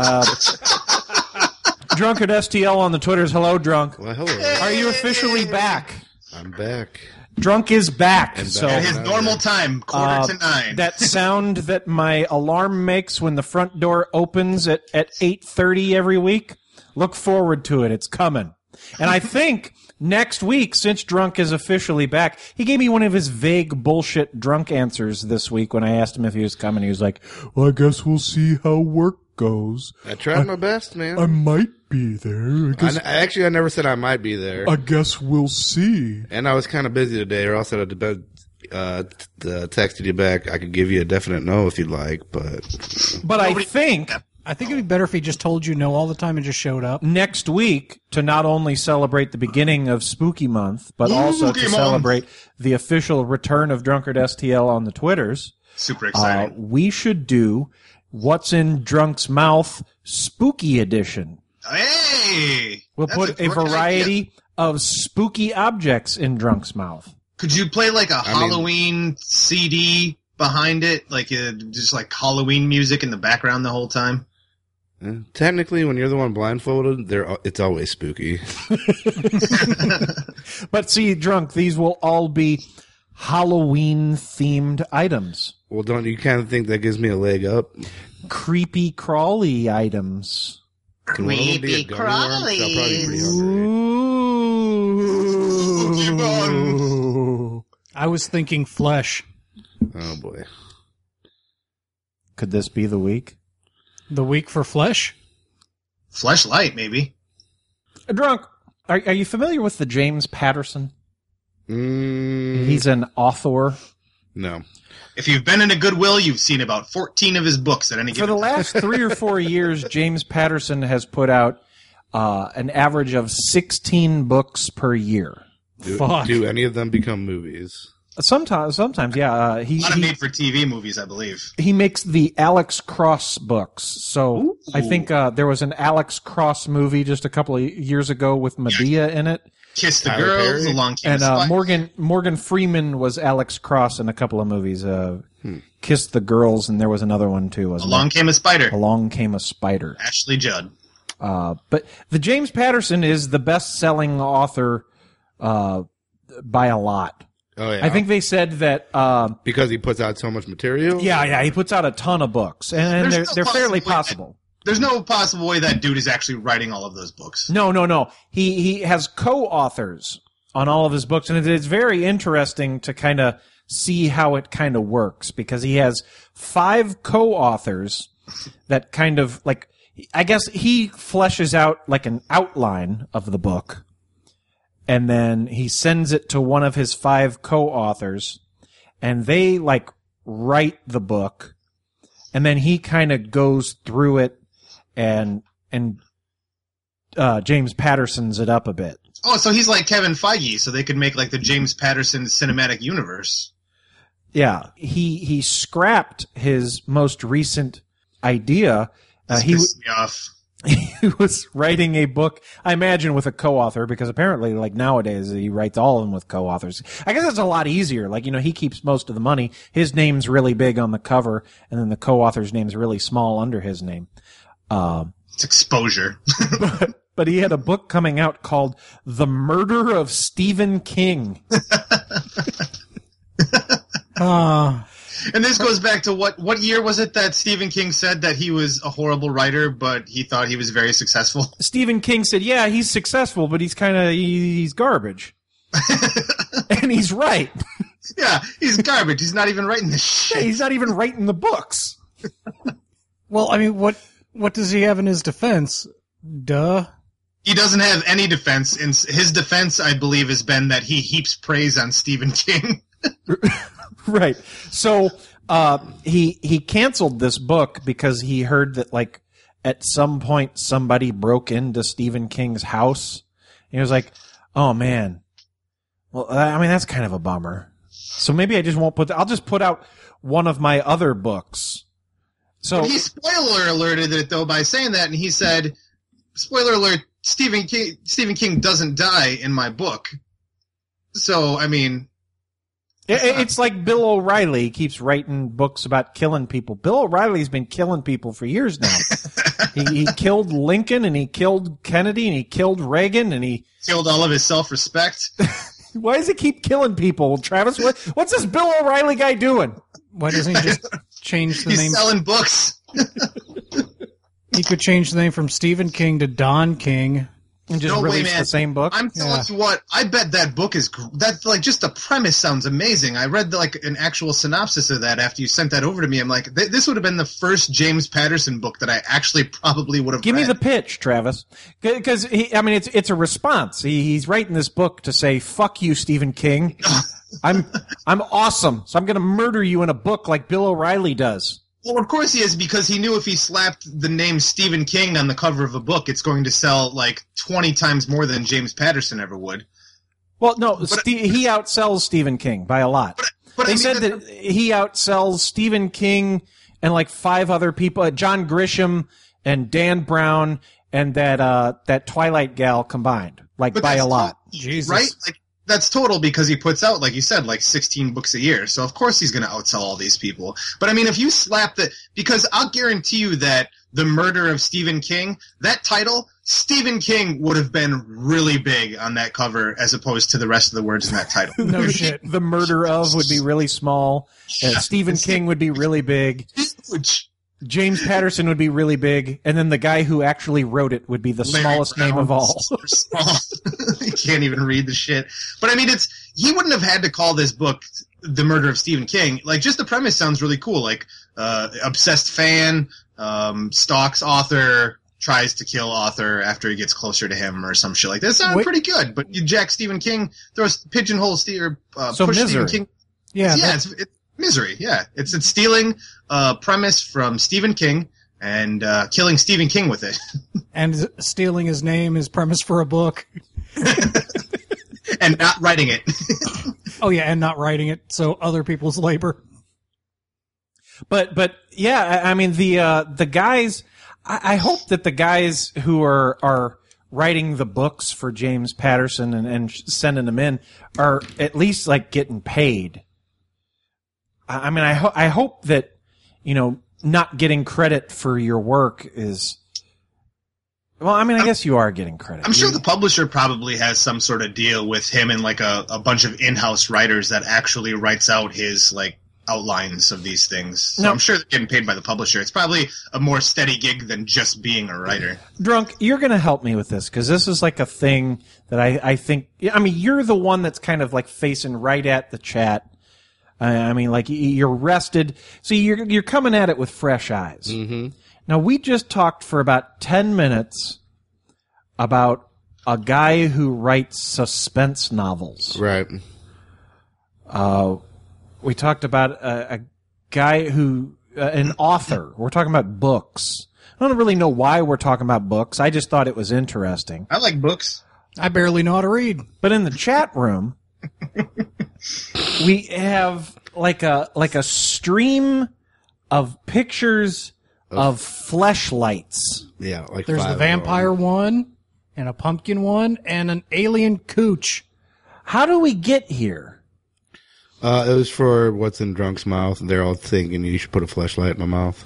Drunkard STL on the Twitters. Hello, Drunk. Well, hello. Are you officially back? I'm back. Drunk is back. So at his normal time, 8:45. That sound that my alarm makes when the front door opens at 8:30 every week, look forward to it. It's coming. And I think next week, since Drunk is officially back, he gave me one of his vague bullshit drunk answers this week when I asked him if he was coming. He was like, well, I guess we'll see how work goes. I tried my best, man. I might be there. I never said I might be there. I guess we'll see. And I was kind of busy today, or else I'd have texted you back. I could give you a definite no if you'd like, but I think it'd be better if he just told you no all the time and just showed up. Next week, to not only celebrate the beginning of Spooky Month, but also to celebrate the official return of Drunkard STL on the Twitters. Super exciting. We should do What's in Drunk's Mouth Spooky Edition. Hey! We'll put a variety of spooky objects in Drunk's mouth. Could you play like a Halloween CD behind it, like just like Halloween music in the background the whole time. Technically, when you're the one blindfolded, it's always spooky. But see, Drunk, these will all be Halloween-themed items. Well, don't you kind of think that gives me a leg up? Creepy crawly items. Can one of them be a gummy worm? 'Cause I'll probably be pretty hungry. I was thinking flesh. Oh, boy. Could this be the week? The week for flesh? Fleshlight, maybe. Drunk, are you familiar with the James Patterson? He's an author. No. If you've been in a Goodwill, you've seen about 14 of his books at any given For the time. last 3 or 4 years, James Patterson has put out an average of 16 books per year. Do any of them become movies? Sometimes, yeah. A lot of made-for-TV movies, I believe. He makes the Alex Cross books. So Ooh. I think there was an Alex Cross movie just a couple of years ago with Medea in it. Kiss the Girls, Along Came the And Morgan Freeman was Alex Cross in a couple of movies. Kiss the Girls, and there was another one too. Along Came a Spider. Along Came a Spider. Ashley Judd. But the James Patterson is the best-selling author by a lot. Oh, yeah. I think they said that because he puts out so much material. Yeah, he puts out a ton of books, and they're fairly possible. There's no possible way that dude is actually writing all of those books. No. He has co-authors on all of his books, and it's very interesting to kind of see how it kind of works, because he has 5 co-authors that kind of, like, I guess he fleshes out like an outline of the book, and then he sends it to one of his 5 co-authors, and they, like, write the book, and then he kind of goes through it and James Patterson's it up a bit. Oh, so he's like Kevin Feige, so they could make like the James Patterson cinematic universe. Yeah, he scrapped his most recent idea. He pissed me off. He was writing a book, I imagine, with a co-author, because apparently, like, nowadays, he writes all of them with co-authors. I guess it's a lot easier. Like, he keeps most of the money. His name's really big on the cover, and then the co-author's name's really small under his name. It's exposure. But he had a book coming out called The Murder of Stephen King. And this goes back to what year was it that Stephen King said that he was a horrible writer, but he thought he was very successful? Stephen King said, yeah, he's successful, but he's garbage. And he's right. Yeah, he's garbage. He's not even writing this shit. Yeah, he's not even writing the books. Well, I mean, what does he have in his defense? Duh. He doesn't have any defense. And his defense, I believe, has been that he heaps praise on Stephen King. Right. So he canceled this book because he heard that, like, at some point somebody broke into Stephen King's house. And he was like, oh, man. Well, I mean, that's kind of a bummer. So maybe I just won't I'll just put out one of my other books. So he spoiler alerted it, though, by saying that, and he said, spoiler alert, Stephen King doesn't die in my book. So, I mean... It's like Bill O'Reilly. He keeps writing books about killing people. Bill O'Reilly's been killing people for years now. He killed Lincoln, and he killed Kennedy, and he killed Reagan, and he... killed all of his self-respect. Why does he keep killing people, Travis? What's this Bill O'Reilly guy doing? Why doesn't he just change the name? He's selling books. He could change the name from Stephen King to Don King. And just release the same book? I'm telling you what, I bet that book is... That's like, just the premise sounds amazing. I read like an actual synopsis of that after you sent that over to me. I'm like, this would have been the first James Patterson book that I actually probably would have Give read. me the pitch, Travis. Because, it's a response. He's writing this book to say, fuck you, Stephen King. I'm awesome, so I'm going to murder you in a book like Bill O'Reilly does. Well, of course he is, because he knew if he slapped the name Stephen King on the cover of a book, it's going to sell like 20 times more than James Patterson ever would. Well, no, he outsells Stephen King by a lot. But they said that he outsells Stephen King and like 5 other people, John Grisham and Dan Brown and that Twilight gal combined, like by a lot. Jesus. Right? Like, that's total because he puts out, like you said, like 16 books a year. So of course he's going to outsell all these people. But I mean, if you slap because I'll guarantee you that The Murder of Stephen King, that title, Stephen King would have been really big on that cover as opposed to the rest of the words in that title. No shit. The Murder of would be really small. Stephen King would be really big. Huge. James Patterson would be really big, and then the guy who actually wrote it would be the Larry smallest Brown, name of all. super small. You can't even read the shit. But I mean, he wouldn't have had to call this book The Murder of Stephen King. Like, just the premise sounds really cool. Like, obsessed fan, stalks author, tries to kill author after he gets closer to him or some shit like that. It sounded pretty good, but you jack Stephen King, pigeonhole Stephen King. Yeah. It's Misery, yeah. It's stealing premise from Stephen King and killing Stephen King with it. And stealing his name, his premise for a book. And not writing it. Oh, yeah, and not writing it, so other people's labor. But yeah, I mean, the guys, I hope that the guys who are writing the books for James Patterson and sending them in are at least, like, getting paid. I mean, I hope that, not getting credit for your work is, well, I mean, I guess you are getting credit. I'm sure the publisher probably has some sort of deal with him and like a bunch of in-house writers that actually writes out his like outlines of these things. So I'm sure they're getting paid by the publisher. It's probably a more steady gig than just being a writer. Drunk, you're going to help me with this because this is like a thing that I think, I mean, you're the one that's kind of like facing right at the chat. I mean, like, you're rested. So you're coming at it with fresh eyes. Mm-hmm. Now, we just talked for about 10 minutes about a guy who writes suspense novels. Right. We talked about a guy an author. We're talking about books. I don't really know why we're talking about books. I just thought it was interesting. I like books. I barely know how to read. But in the chat room, we have like a stream of pictures of fleshlights. Yeah, like there's the vampire one, and a pumpkin one, and an alien cooch. How do we get here? It was for what's in Drunk's mouth, and they're all thinking you should put a fleshlight in my mouth.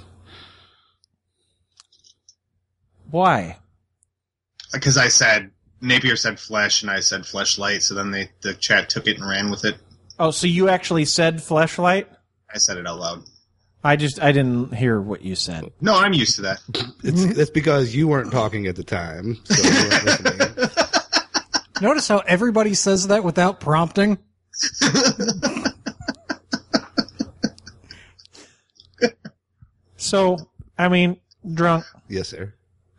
Why? Because Napier said flesh, and I said fleshlight, so then the chat took it and ran with it. Oh, so you actually said fleshlight? I said it out loud. I didn't hear what you said. No, I'm used to that. It's because you weren't talking at the time, so you weren't listening. Notice how everybody says that without prompting? So, I mean, Drunk. Yes, sir.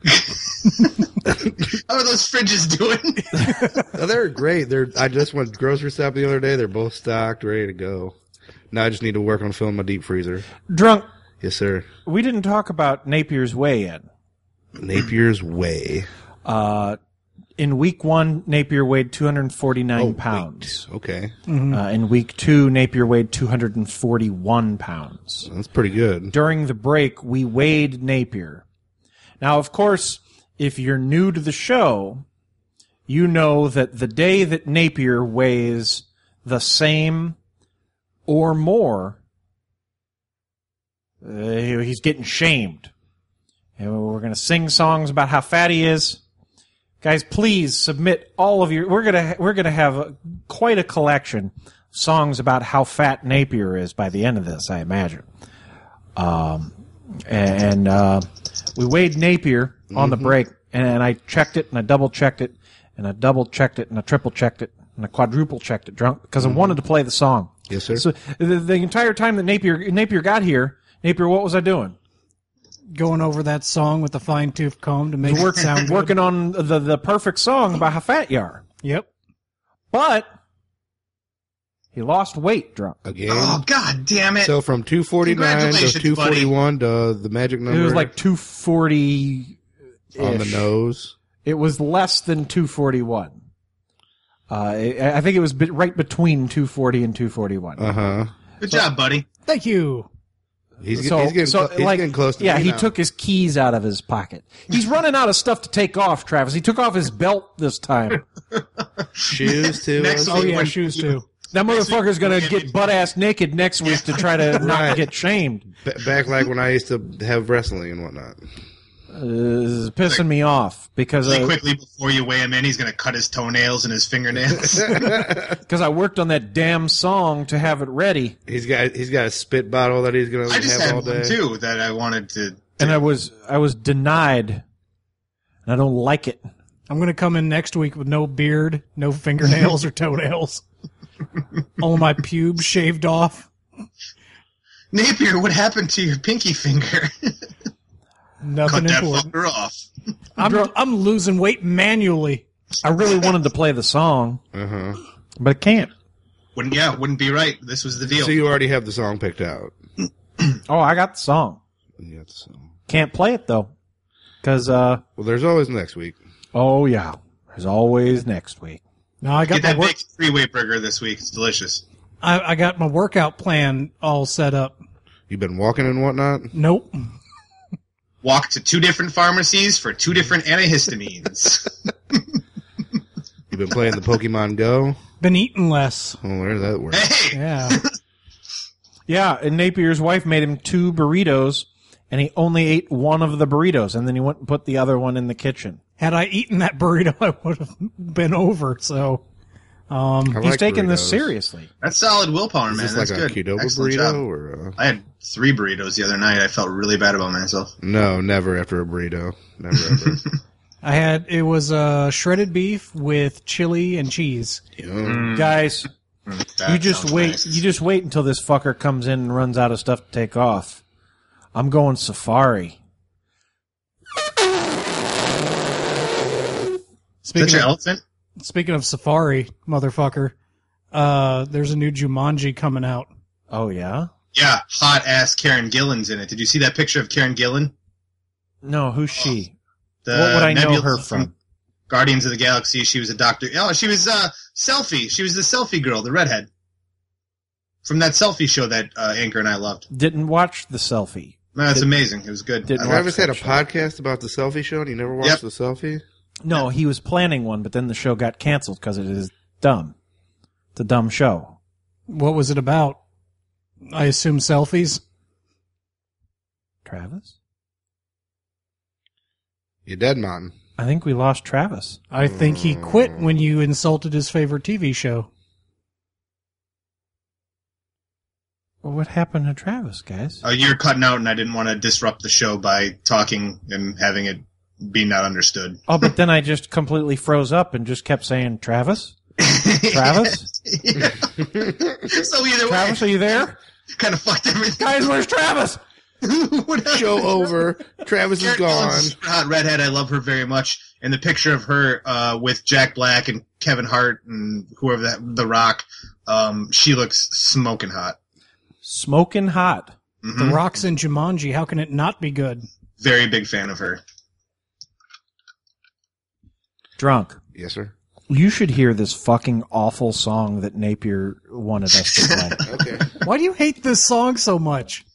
How are those fridges doing? Oh, they're great. I just went grocery shop the other day. They're both stocked, ready to go. Now I just need to work on filling my deep freezer. Drunk. Yes, sir. We didn't talk about Napier's Way yet. Napier's Way. In week 1, Napier weighed 249 pounds. Wait. Okay. Mm-hmm. In week 2, Napier weighed 241 pounds. That's pretty good. During the break, we weighed Napier. Now, of course, if you're new to the show, you know that the day that Napier weighs the same or more, he's getting shamed. And we're going to sing songs about how fat he is. Guys, please submit all of your. We're gonna have quite a collection of songs about how fat Napier is by the end of this, I imagine. We weighed Napier on the break, and I checked it, and I double checked it, and I double checked it, and I triple checked it, and I quadruple checked it, Drunk, because I wanted to play the song. Yes, sir. So the entire time that Napier got here, Napier, what was I doing? Going over that song with the fine-tooth comb to make it sound good. Working on the perfect song about how fat you are. Yep. But he lost weight, Drunk. Again. Oh, God damn it. So from 249 to 241 to the magic number. It was like 240 on the nose. It was less than 241. I think it was right between 240 and 241. Uh-huh. Good job, buddy. Thank you. He's getting close to yeah, me he now. took his keys out of his pocket. He's running out of stuff to take off, Travis. He took off his belt this time. Shoes, too. Shoes, too. That motherfucker's going to get butt-ass naked next week to try to not get shamed. Back like when I used to have wrestling and whatnot. Is pissing me off because Really quickly before you weigh him in, he's going to cut his toenails and his fingernails. because I worked on that damn song to have it ready. He's got a spit bottle that he's going to I just have had all day. one too that I wanted to. And I was denied, and I don't like it. I'm going to come in next week with no beard, no fingernails or toenails. All of my pubes shaved off. Napier, what happened to your pinky finger? Nothing Cut that important. fucker off. I'm losing weight manually. I really wanted to play the song, but I can't. Wouldn't be right. This was the deal. So you already have the song picked out. Oh, I got the song. You got the song. Can't play it though, because Well, there's always next week. oh yeah, there's always next week. No, I got Get that my bacon freeway burger this week. It's delicious. I got my workout plan all set up. You been walking and whatnot? Nope. Walk to 2 different pharmacies for 2 different antihistamines. You been playing the Pokemon Go? Been eating less. Oh, where did that work? Hey! Yeah. Yeah, and Napier's wife made him 2 burritos, and he only ate one of the burritos, and then he went and put the other one in the kitchen. Had I eaten that burrito, I would have been over. So, He's taking this seriously. That's solid willpower, Is man. this That's like good. a Qdoba Excellent burrito? job. Or I had 3 burritos the other night. I felt really bad about myself. No, never after a burrito. Never ever. it was shredded beef with chili and cheese. Guys, That you just sounds wait. nice. You just wait until this fucker comes in and runs out of stuff to take off. I'm going safari. Such an elephant? Speaking of safari, motherfucker, there's a new Jumanji coming out. Oh yeah? Yeah, hot ass Karen Gillan's in it. Did you see that picture of Karen Gillan? No, who's she? The What would I know Nebula her from? Guardians of the Galaxy. She was a doctor. Oh, she was Selfie. She was the Selfie girl, the redhead. From that Selfie show that Anchor and I loved. Didn't watch the selfie. No, that's amazing. It was good. Didn't Travis watch had that a show. podcast about the selfie show, and you never watched Yep. the selfie? No, he was planning one, but then the show got canceled because it is dumb. It's a dumb show. What was it about? I assume selfies. Travis? You dead, man. I think we lost Travis. I think he quit when you insulted his favorite TV show. Well, what happened to Travis, guys? You're cutting out, and I didn't want to disrupt the show by talking and having it be not understood. Oh, but then I just completely froze up and just kept saying, Travis? Travis? So either Travis, way, are you there? kind of fucked everything. Guys, where's Travis? Show over. Travis is Karen gone. Gillan's super hot redhead. I love her very much. And the picture of her with Jack Black and Kevin Hart and whoever The Rock, she looks smoking hot. Smoking hot. The Rock's in Jumanji. How can it not be good? Very big fan of her. Drunk. Yes, sir. You should hear this fucking awful song that Napier wanted us to play. Okay. Why do you hate this song so much?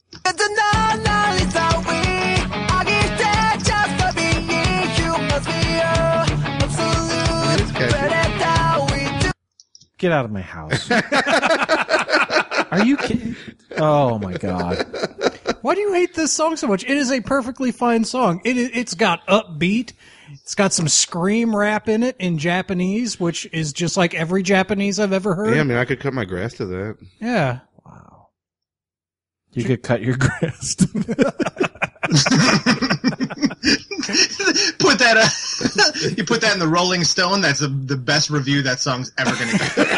Get out of my house. Are you kidding? Oh, my God. Why do you hate this song so much? It is a perfectly fine song. It's got upbeat. It's got some scream rap in it in Japanese, which is just like every Japanese I've ever heard. Yeah, I mean, I could cut my grass to that. Yeah. You could cut your grass. Put that. You put that in the Rolling Stone. That's the best review that song's ever going to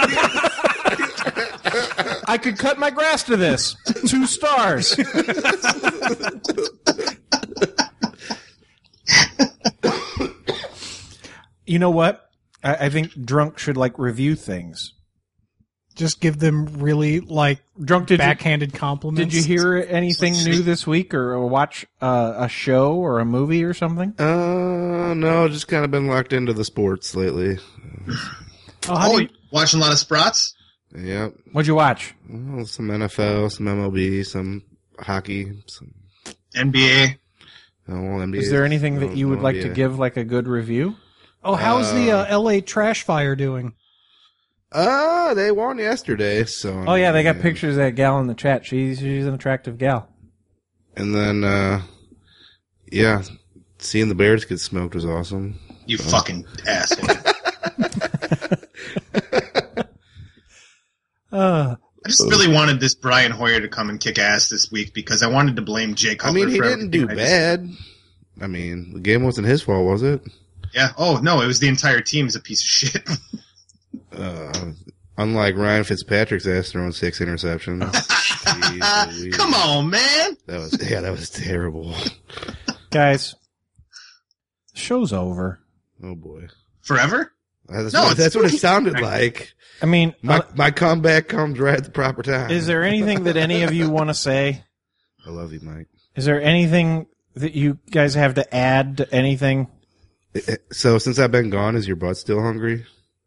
get. I could cut my grass to this. 2 stars. You know what? I think Drunk should review things. Just give them really Drunk, backhanded compliments. Did you hear anything new this week, or watch a show or a movie or something? No, just kind of been locked into the sports lately. Watching a lot of Sprots? Yep. What'd you watch? Well, some NFL, some MLB, some hockey. Some, NBA. NBA. Is there anything that you would like to NBA. give like a good review? Oh, how's the L.A. trash fire doing? They won yesterday. So. Oh yeah, they got pictures of that gal in the chat. She's an attractive gal. And then, yeah, seeing the Bears get smoked was awesome. You fucking asshole. I just really wanted this Brian Hoyer to come and kick ass this week because I wanted to blame Jay Cutler. I mean, he for didn't do everything. bad. I mean, the game wasn't his fault, was it? Yeah. Oh no, it was the entire team's a piece of shit. Unlike Ryan Fitzpatrick's ass throwing 6 interceptions. Jeez, Come on, man. That was terrible. Guys, the show's over. Oh boy. Forever? That's No, what it sounded like. I mean, my comeback comes right at the proper time. is there anything that any of you want to say? I love you, Mike. Is there anything that you guys have to add to anything? So since I've been gone, is your butt still hungry?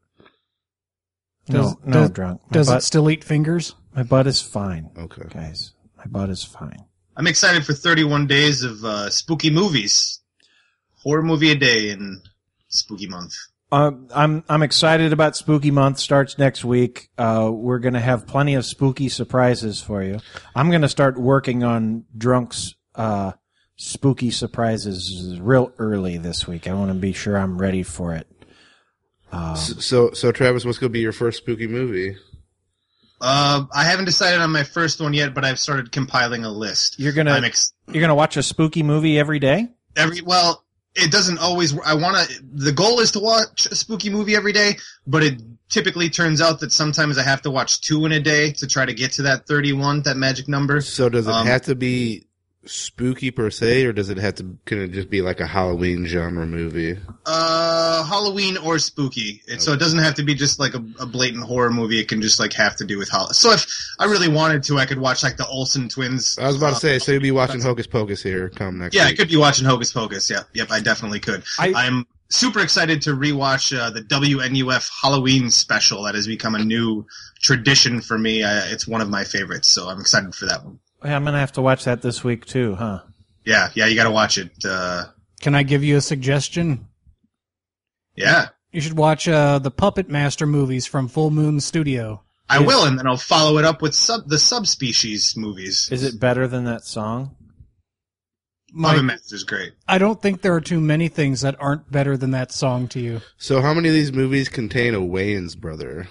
No, drunk. Does it still eat fingers? My butt is fine. Okay. Guys, my butt is fine. I'm excited for 31 days of spooky movies. Horror movie a day in spooky month. I'm excited about Spooky Month. Starts next week. We're going to have plenty of spooky surprises for you. I'm going to start working on Drunk's spooky surprises real early this week. I want to be sure I'm ready for it. So Travis, what's going to be your first spooky movie? I haven't decided on my first one yet, but I've started compiling a list. You're gonna watch a spooky movie every day? It doesn't always. The goal is to watch a spooky movie every day, but it typically turns out that sometimes I have to watch 2 in a day to try to get to that 31, that magic number. So does it have to be spooky per se, or does it have to kind of just be like a Halloween genre movie? Halloween or spooky. So it doesn't have to be just like a blatant horror movie. It can just like have to do with Halloween. So if I really wanted to, I could watch like the Olsen twins. I was about to say, so you'll be watching Hocus Pocus here come next Yeah, week. I could be watching Hocus Pocus. Yep, I definitely could. I'm super excited to rewatch the WNUF Halloween special that has become a new tradition for me. It's one of my favorites, so I'm excited for that one. Yeah, I'm gonna have to watch that this week too, huh? Yeah, you got to watch it. Can I give you a suggestion? Yeah. You should watch the Puppet Master movies from Full Moon Studio. I will, and then I'll follow it up with the Subspecies movies. Is it better than that song? Puppet Master's great. I don't think there are too many things that aren't better than that song to you. So how many of these movies contain a Wayans brother?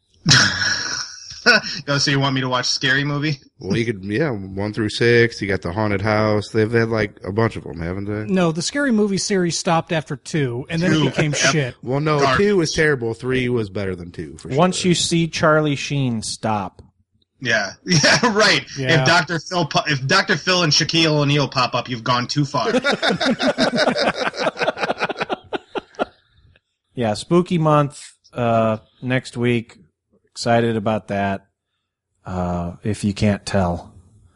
So you want me to watch Scary Movie? Well, you could, 1 through 6. You got the Haunted House. They've had like a bunch of them, haven't they? No, the Scary Movie series stopped after 2, and then it became shit. Well, no, Garbage. 2 was terrible. 3 was better than 2. For Once sure. you see Charlie Sheen, stop. Yeah, right. Yeah. If Dr. Phil and Shaquille O'Neal pop up, you've gone too far. Yeah, Spooky Month next week. Excited about that. If you can't tell.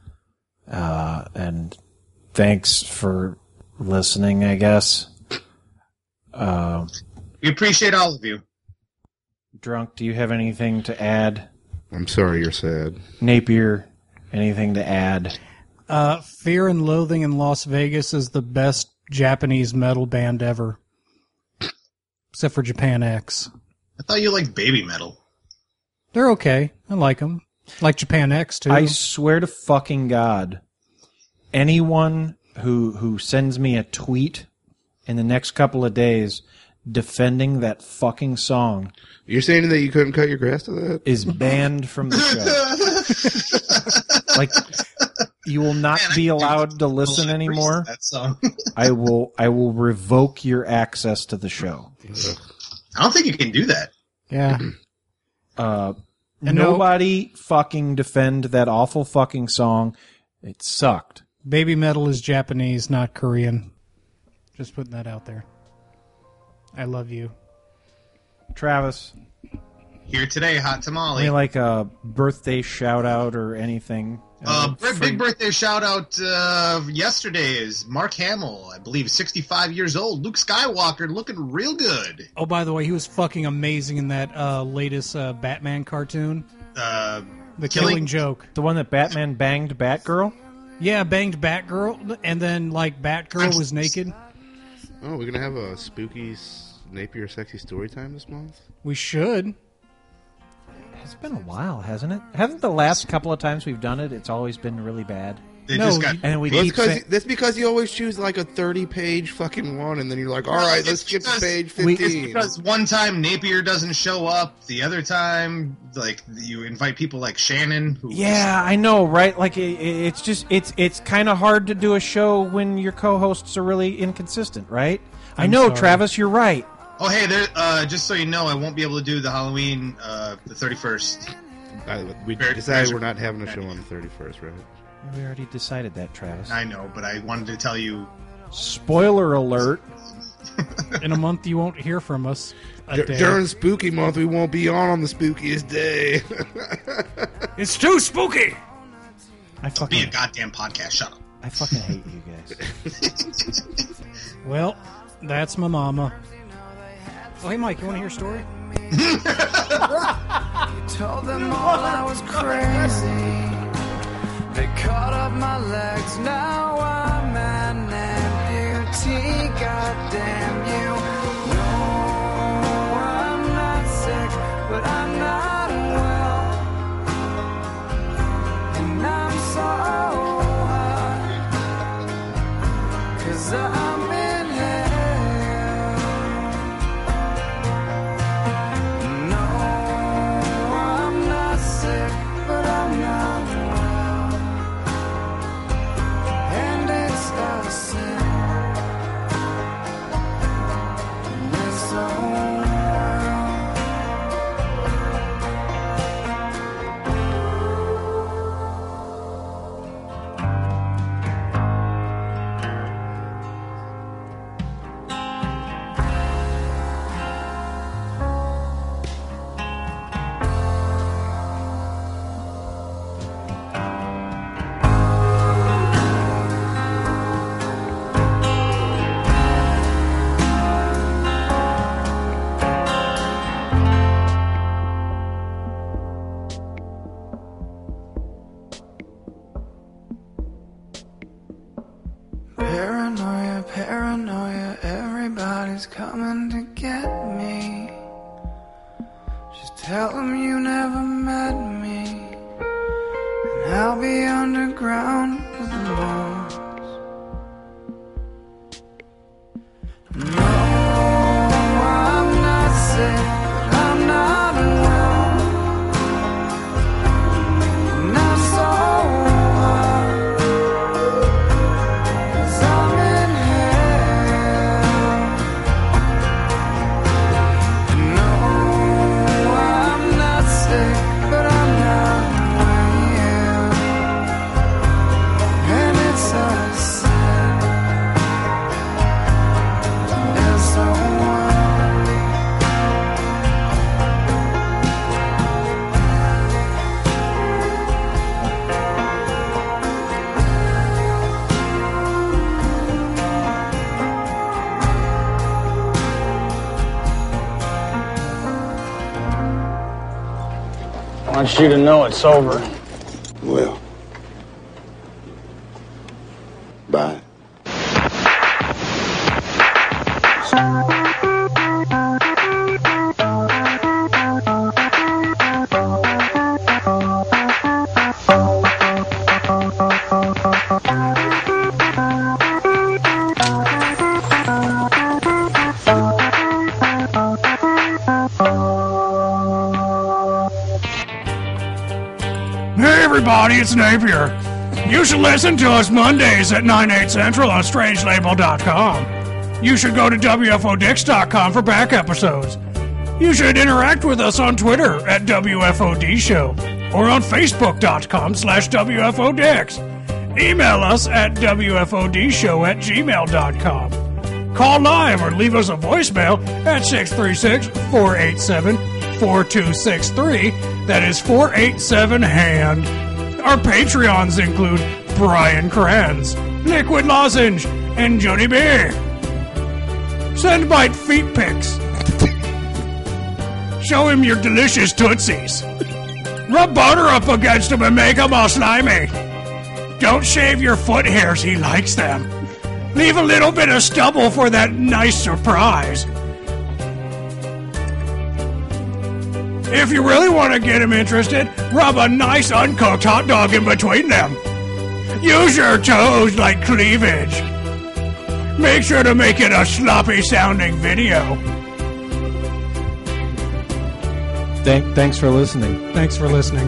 And thanks for listening, I guess. We appreciate all of you. Drunk, do you have anything to add? I'm sorry you're sad. Napier, anything to add? Fear and Loathing in Las Vegas is the best Japanese metal band ever. Except for Japan X. I thought you liked baby metal. They're okay. I like them. Like Japan X, too. I swear to fucking God, anyone who sends me a tweet in the next couple of days defending that fucking song You're saying that you couldn't cut your grass to that? is banned from the show. Like, you will not be allowed to listen anymore. That song. I will revoke your access to the show. I don't think you can do that. Yeah. Nobody fucking defend that awful fucking song. It sucked. Baby metal is Japanese, not Korean. Just putting that out there. I love you. Travis, Here today, hot tamale. any like a birthday shout out or anything? Big birthday shout out yesterday is Mark Hamill, I believe 65 years old. Luke Skywalker looking real good. Oh, by the way, he was fucking amazing in that latest Batman cartoon. The Killing Joke. The one that Batman banged Batgirl? Yeah, banged Batgirl, and then, like, Batgirl was naked. Oh, we're going to have a spooky Napier sexy story time this month? We should. It's been a while, hasn't it? Haven't the last couple of times we've done it, it's always been really bad? That's because you always choose like a 30-page fucking one, and then you're like, all right, let's skip to page 15. It's because one time Napier doesn't show up, the other time, like, you invite people like Shannon. Yeah, I know, right? Like, it's just it's kind of hard to do a show when your co-hosts are really inconsistent, right? I know, sorry. Travis, you're right. Oh, hey, just so you know, I won't be able to do the Halloween, the 31st. We decided we're not having a show on the 31st, right? We already decided that, Travis. I know, but I wanted to tell you. Spoiler alert. In a month, you won't hear from us. During Spooky Month, we won't be on the spookiest day. It's too spooky! Be a goddamn podcast. Shut up. I fucking hate you guys. Well, that's my mama. Oh, hey, Mike, you want to hear a story? You told them all I was crazy. They cut off my legs, now I'm an amputee. Goddamn you. No, I'm not sick, but I'm not well. And I'm so high, 'cause I'm in hell. No, I'm not sick, but I'm not well. And it's a sin. And it's so paranoia, paranoia, everybody's coming to get me. Just tell them you never met me, and I'll be underground with the bones. No, I'm not sick, but I'm not well. And I'm so high, 'cause I'm in hell. No, I'm not sick, but I'm not well. And it's a sin. And so I want you to know it's over. Well, bye. Hey everybody, it's Napier. You should listen to us Mondays at 9, 8 central on strangelabel.com. You should go to WFODix.com for back episodes. You should interact with us on Twitter at WFOD Show or on Facebook.com/WFODix. Email us at WFODshow@gmail.com. Call live or leave us a voicemail at 636-487-4263. That is 487-HAND. Our Patreons include Brian Kranz, Liquid Lozenge, and Johnny B. Send Bite feet pics. Show him your delicious Tootsies. Rub butter up against them and make them all slimy. Don't shave your foot hairs, he likes them. Leave a little bit of stubble for that nice surprise. If you really want to get him interested, rub a nice uncooked hot dog in between them. Use your toes like cleavage. Make sure to make it a sloppy-sounding video. Thanks for listening. Thanks for listening.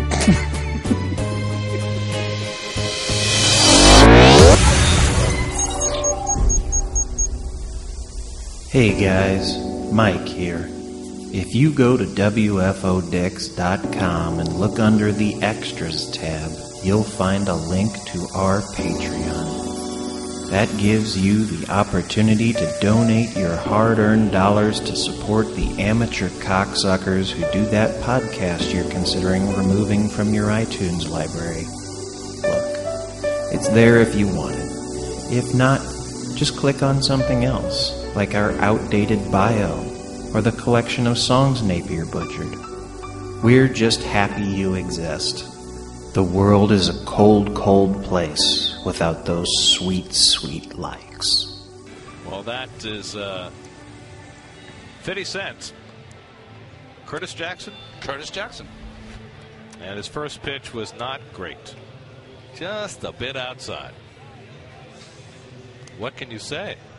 Hey guys, Mike here. If you go to WFODix.com and look under the Extras tab, you'll find a link to our Patreon. That gives you the opportunity to donate your hard-earned dollars to support the amateur cocksuckers who do that podcast you're considering removing from your iTunes library. Look, it's there if you want it. If not, just click on something else, like our outdated bio, or the collection of songs Napier butchered. We're just happy you exist. The world is a cold, cold place without those sweet, sweet likes. Well, that is 50 Cent. Curtis Jackson? Curtis Jackson. And his first pitch was not great. Just a bit outside. What can you say?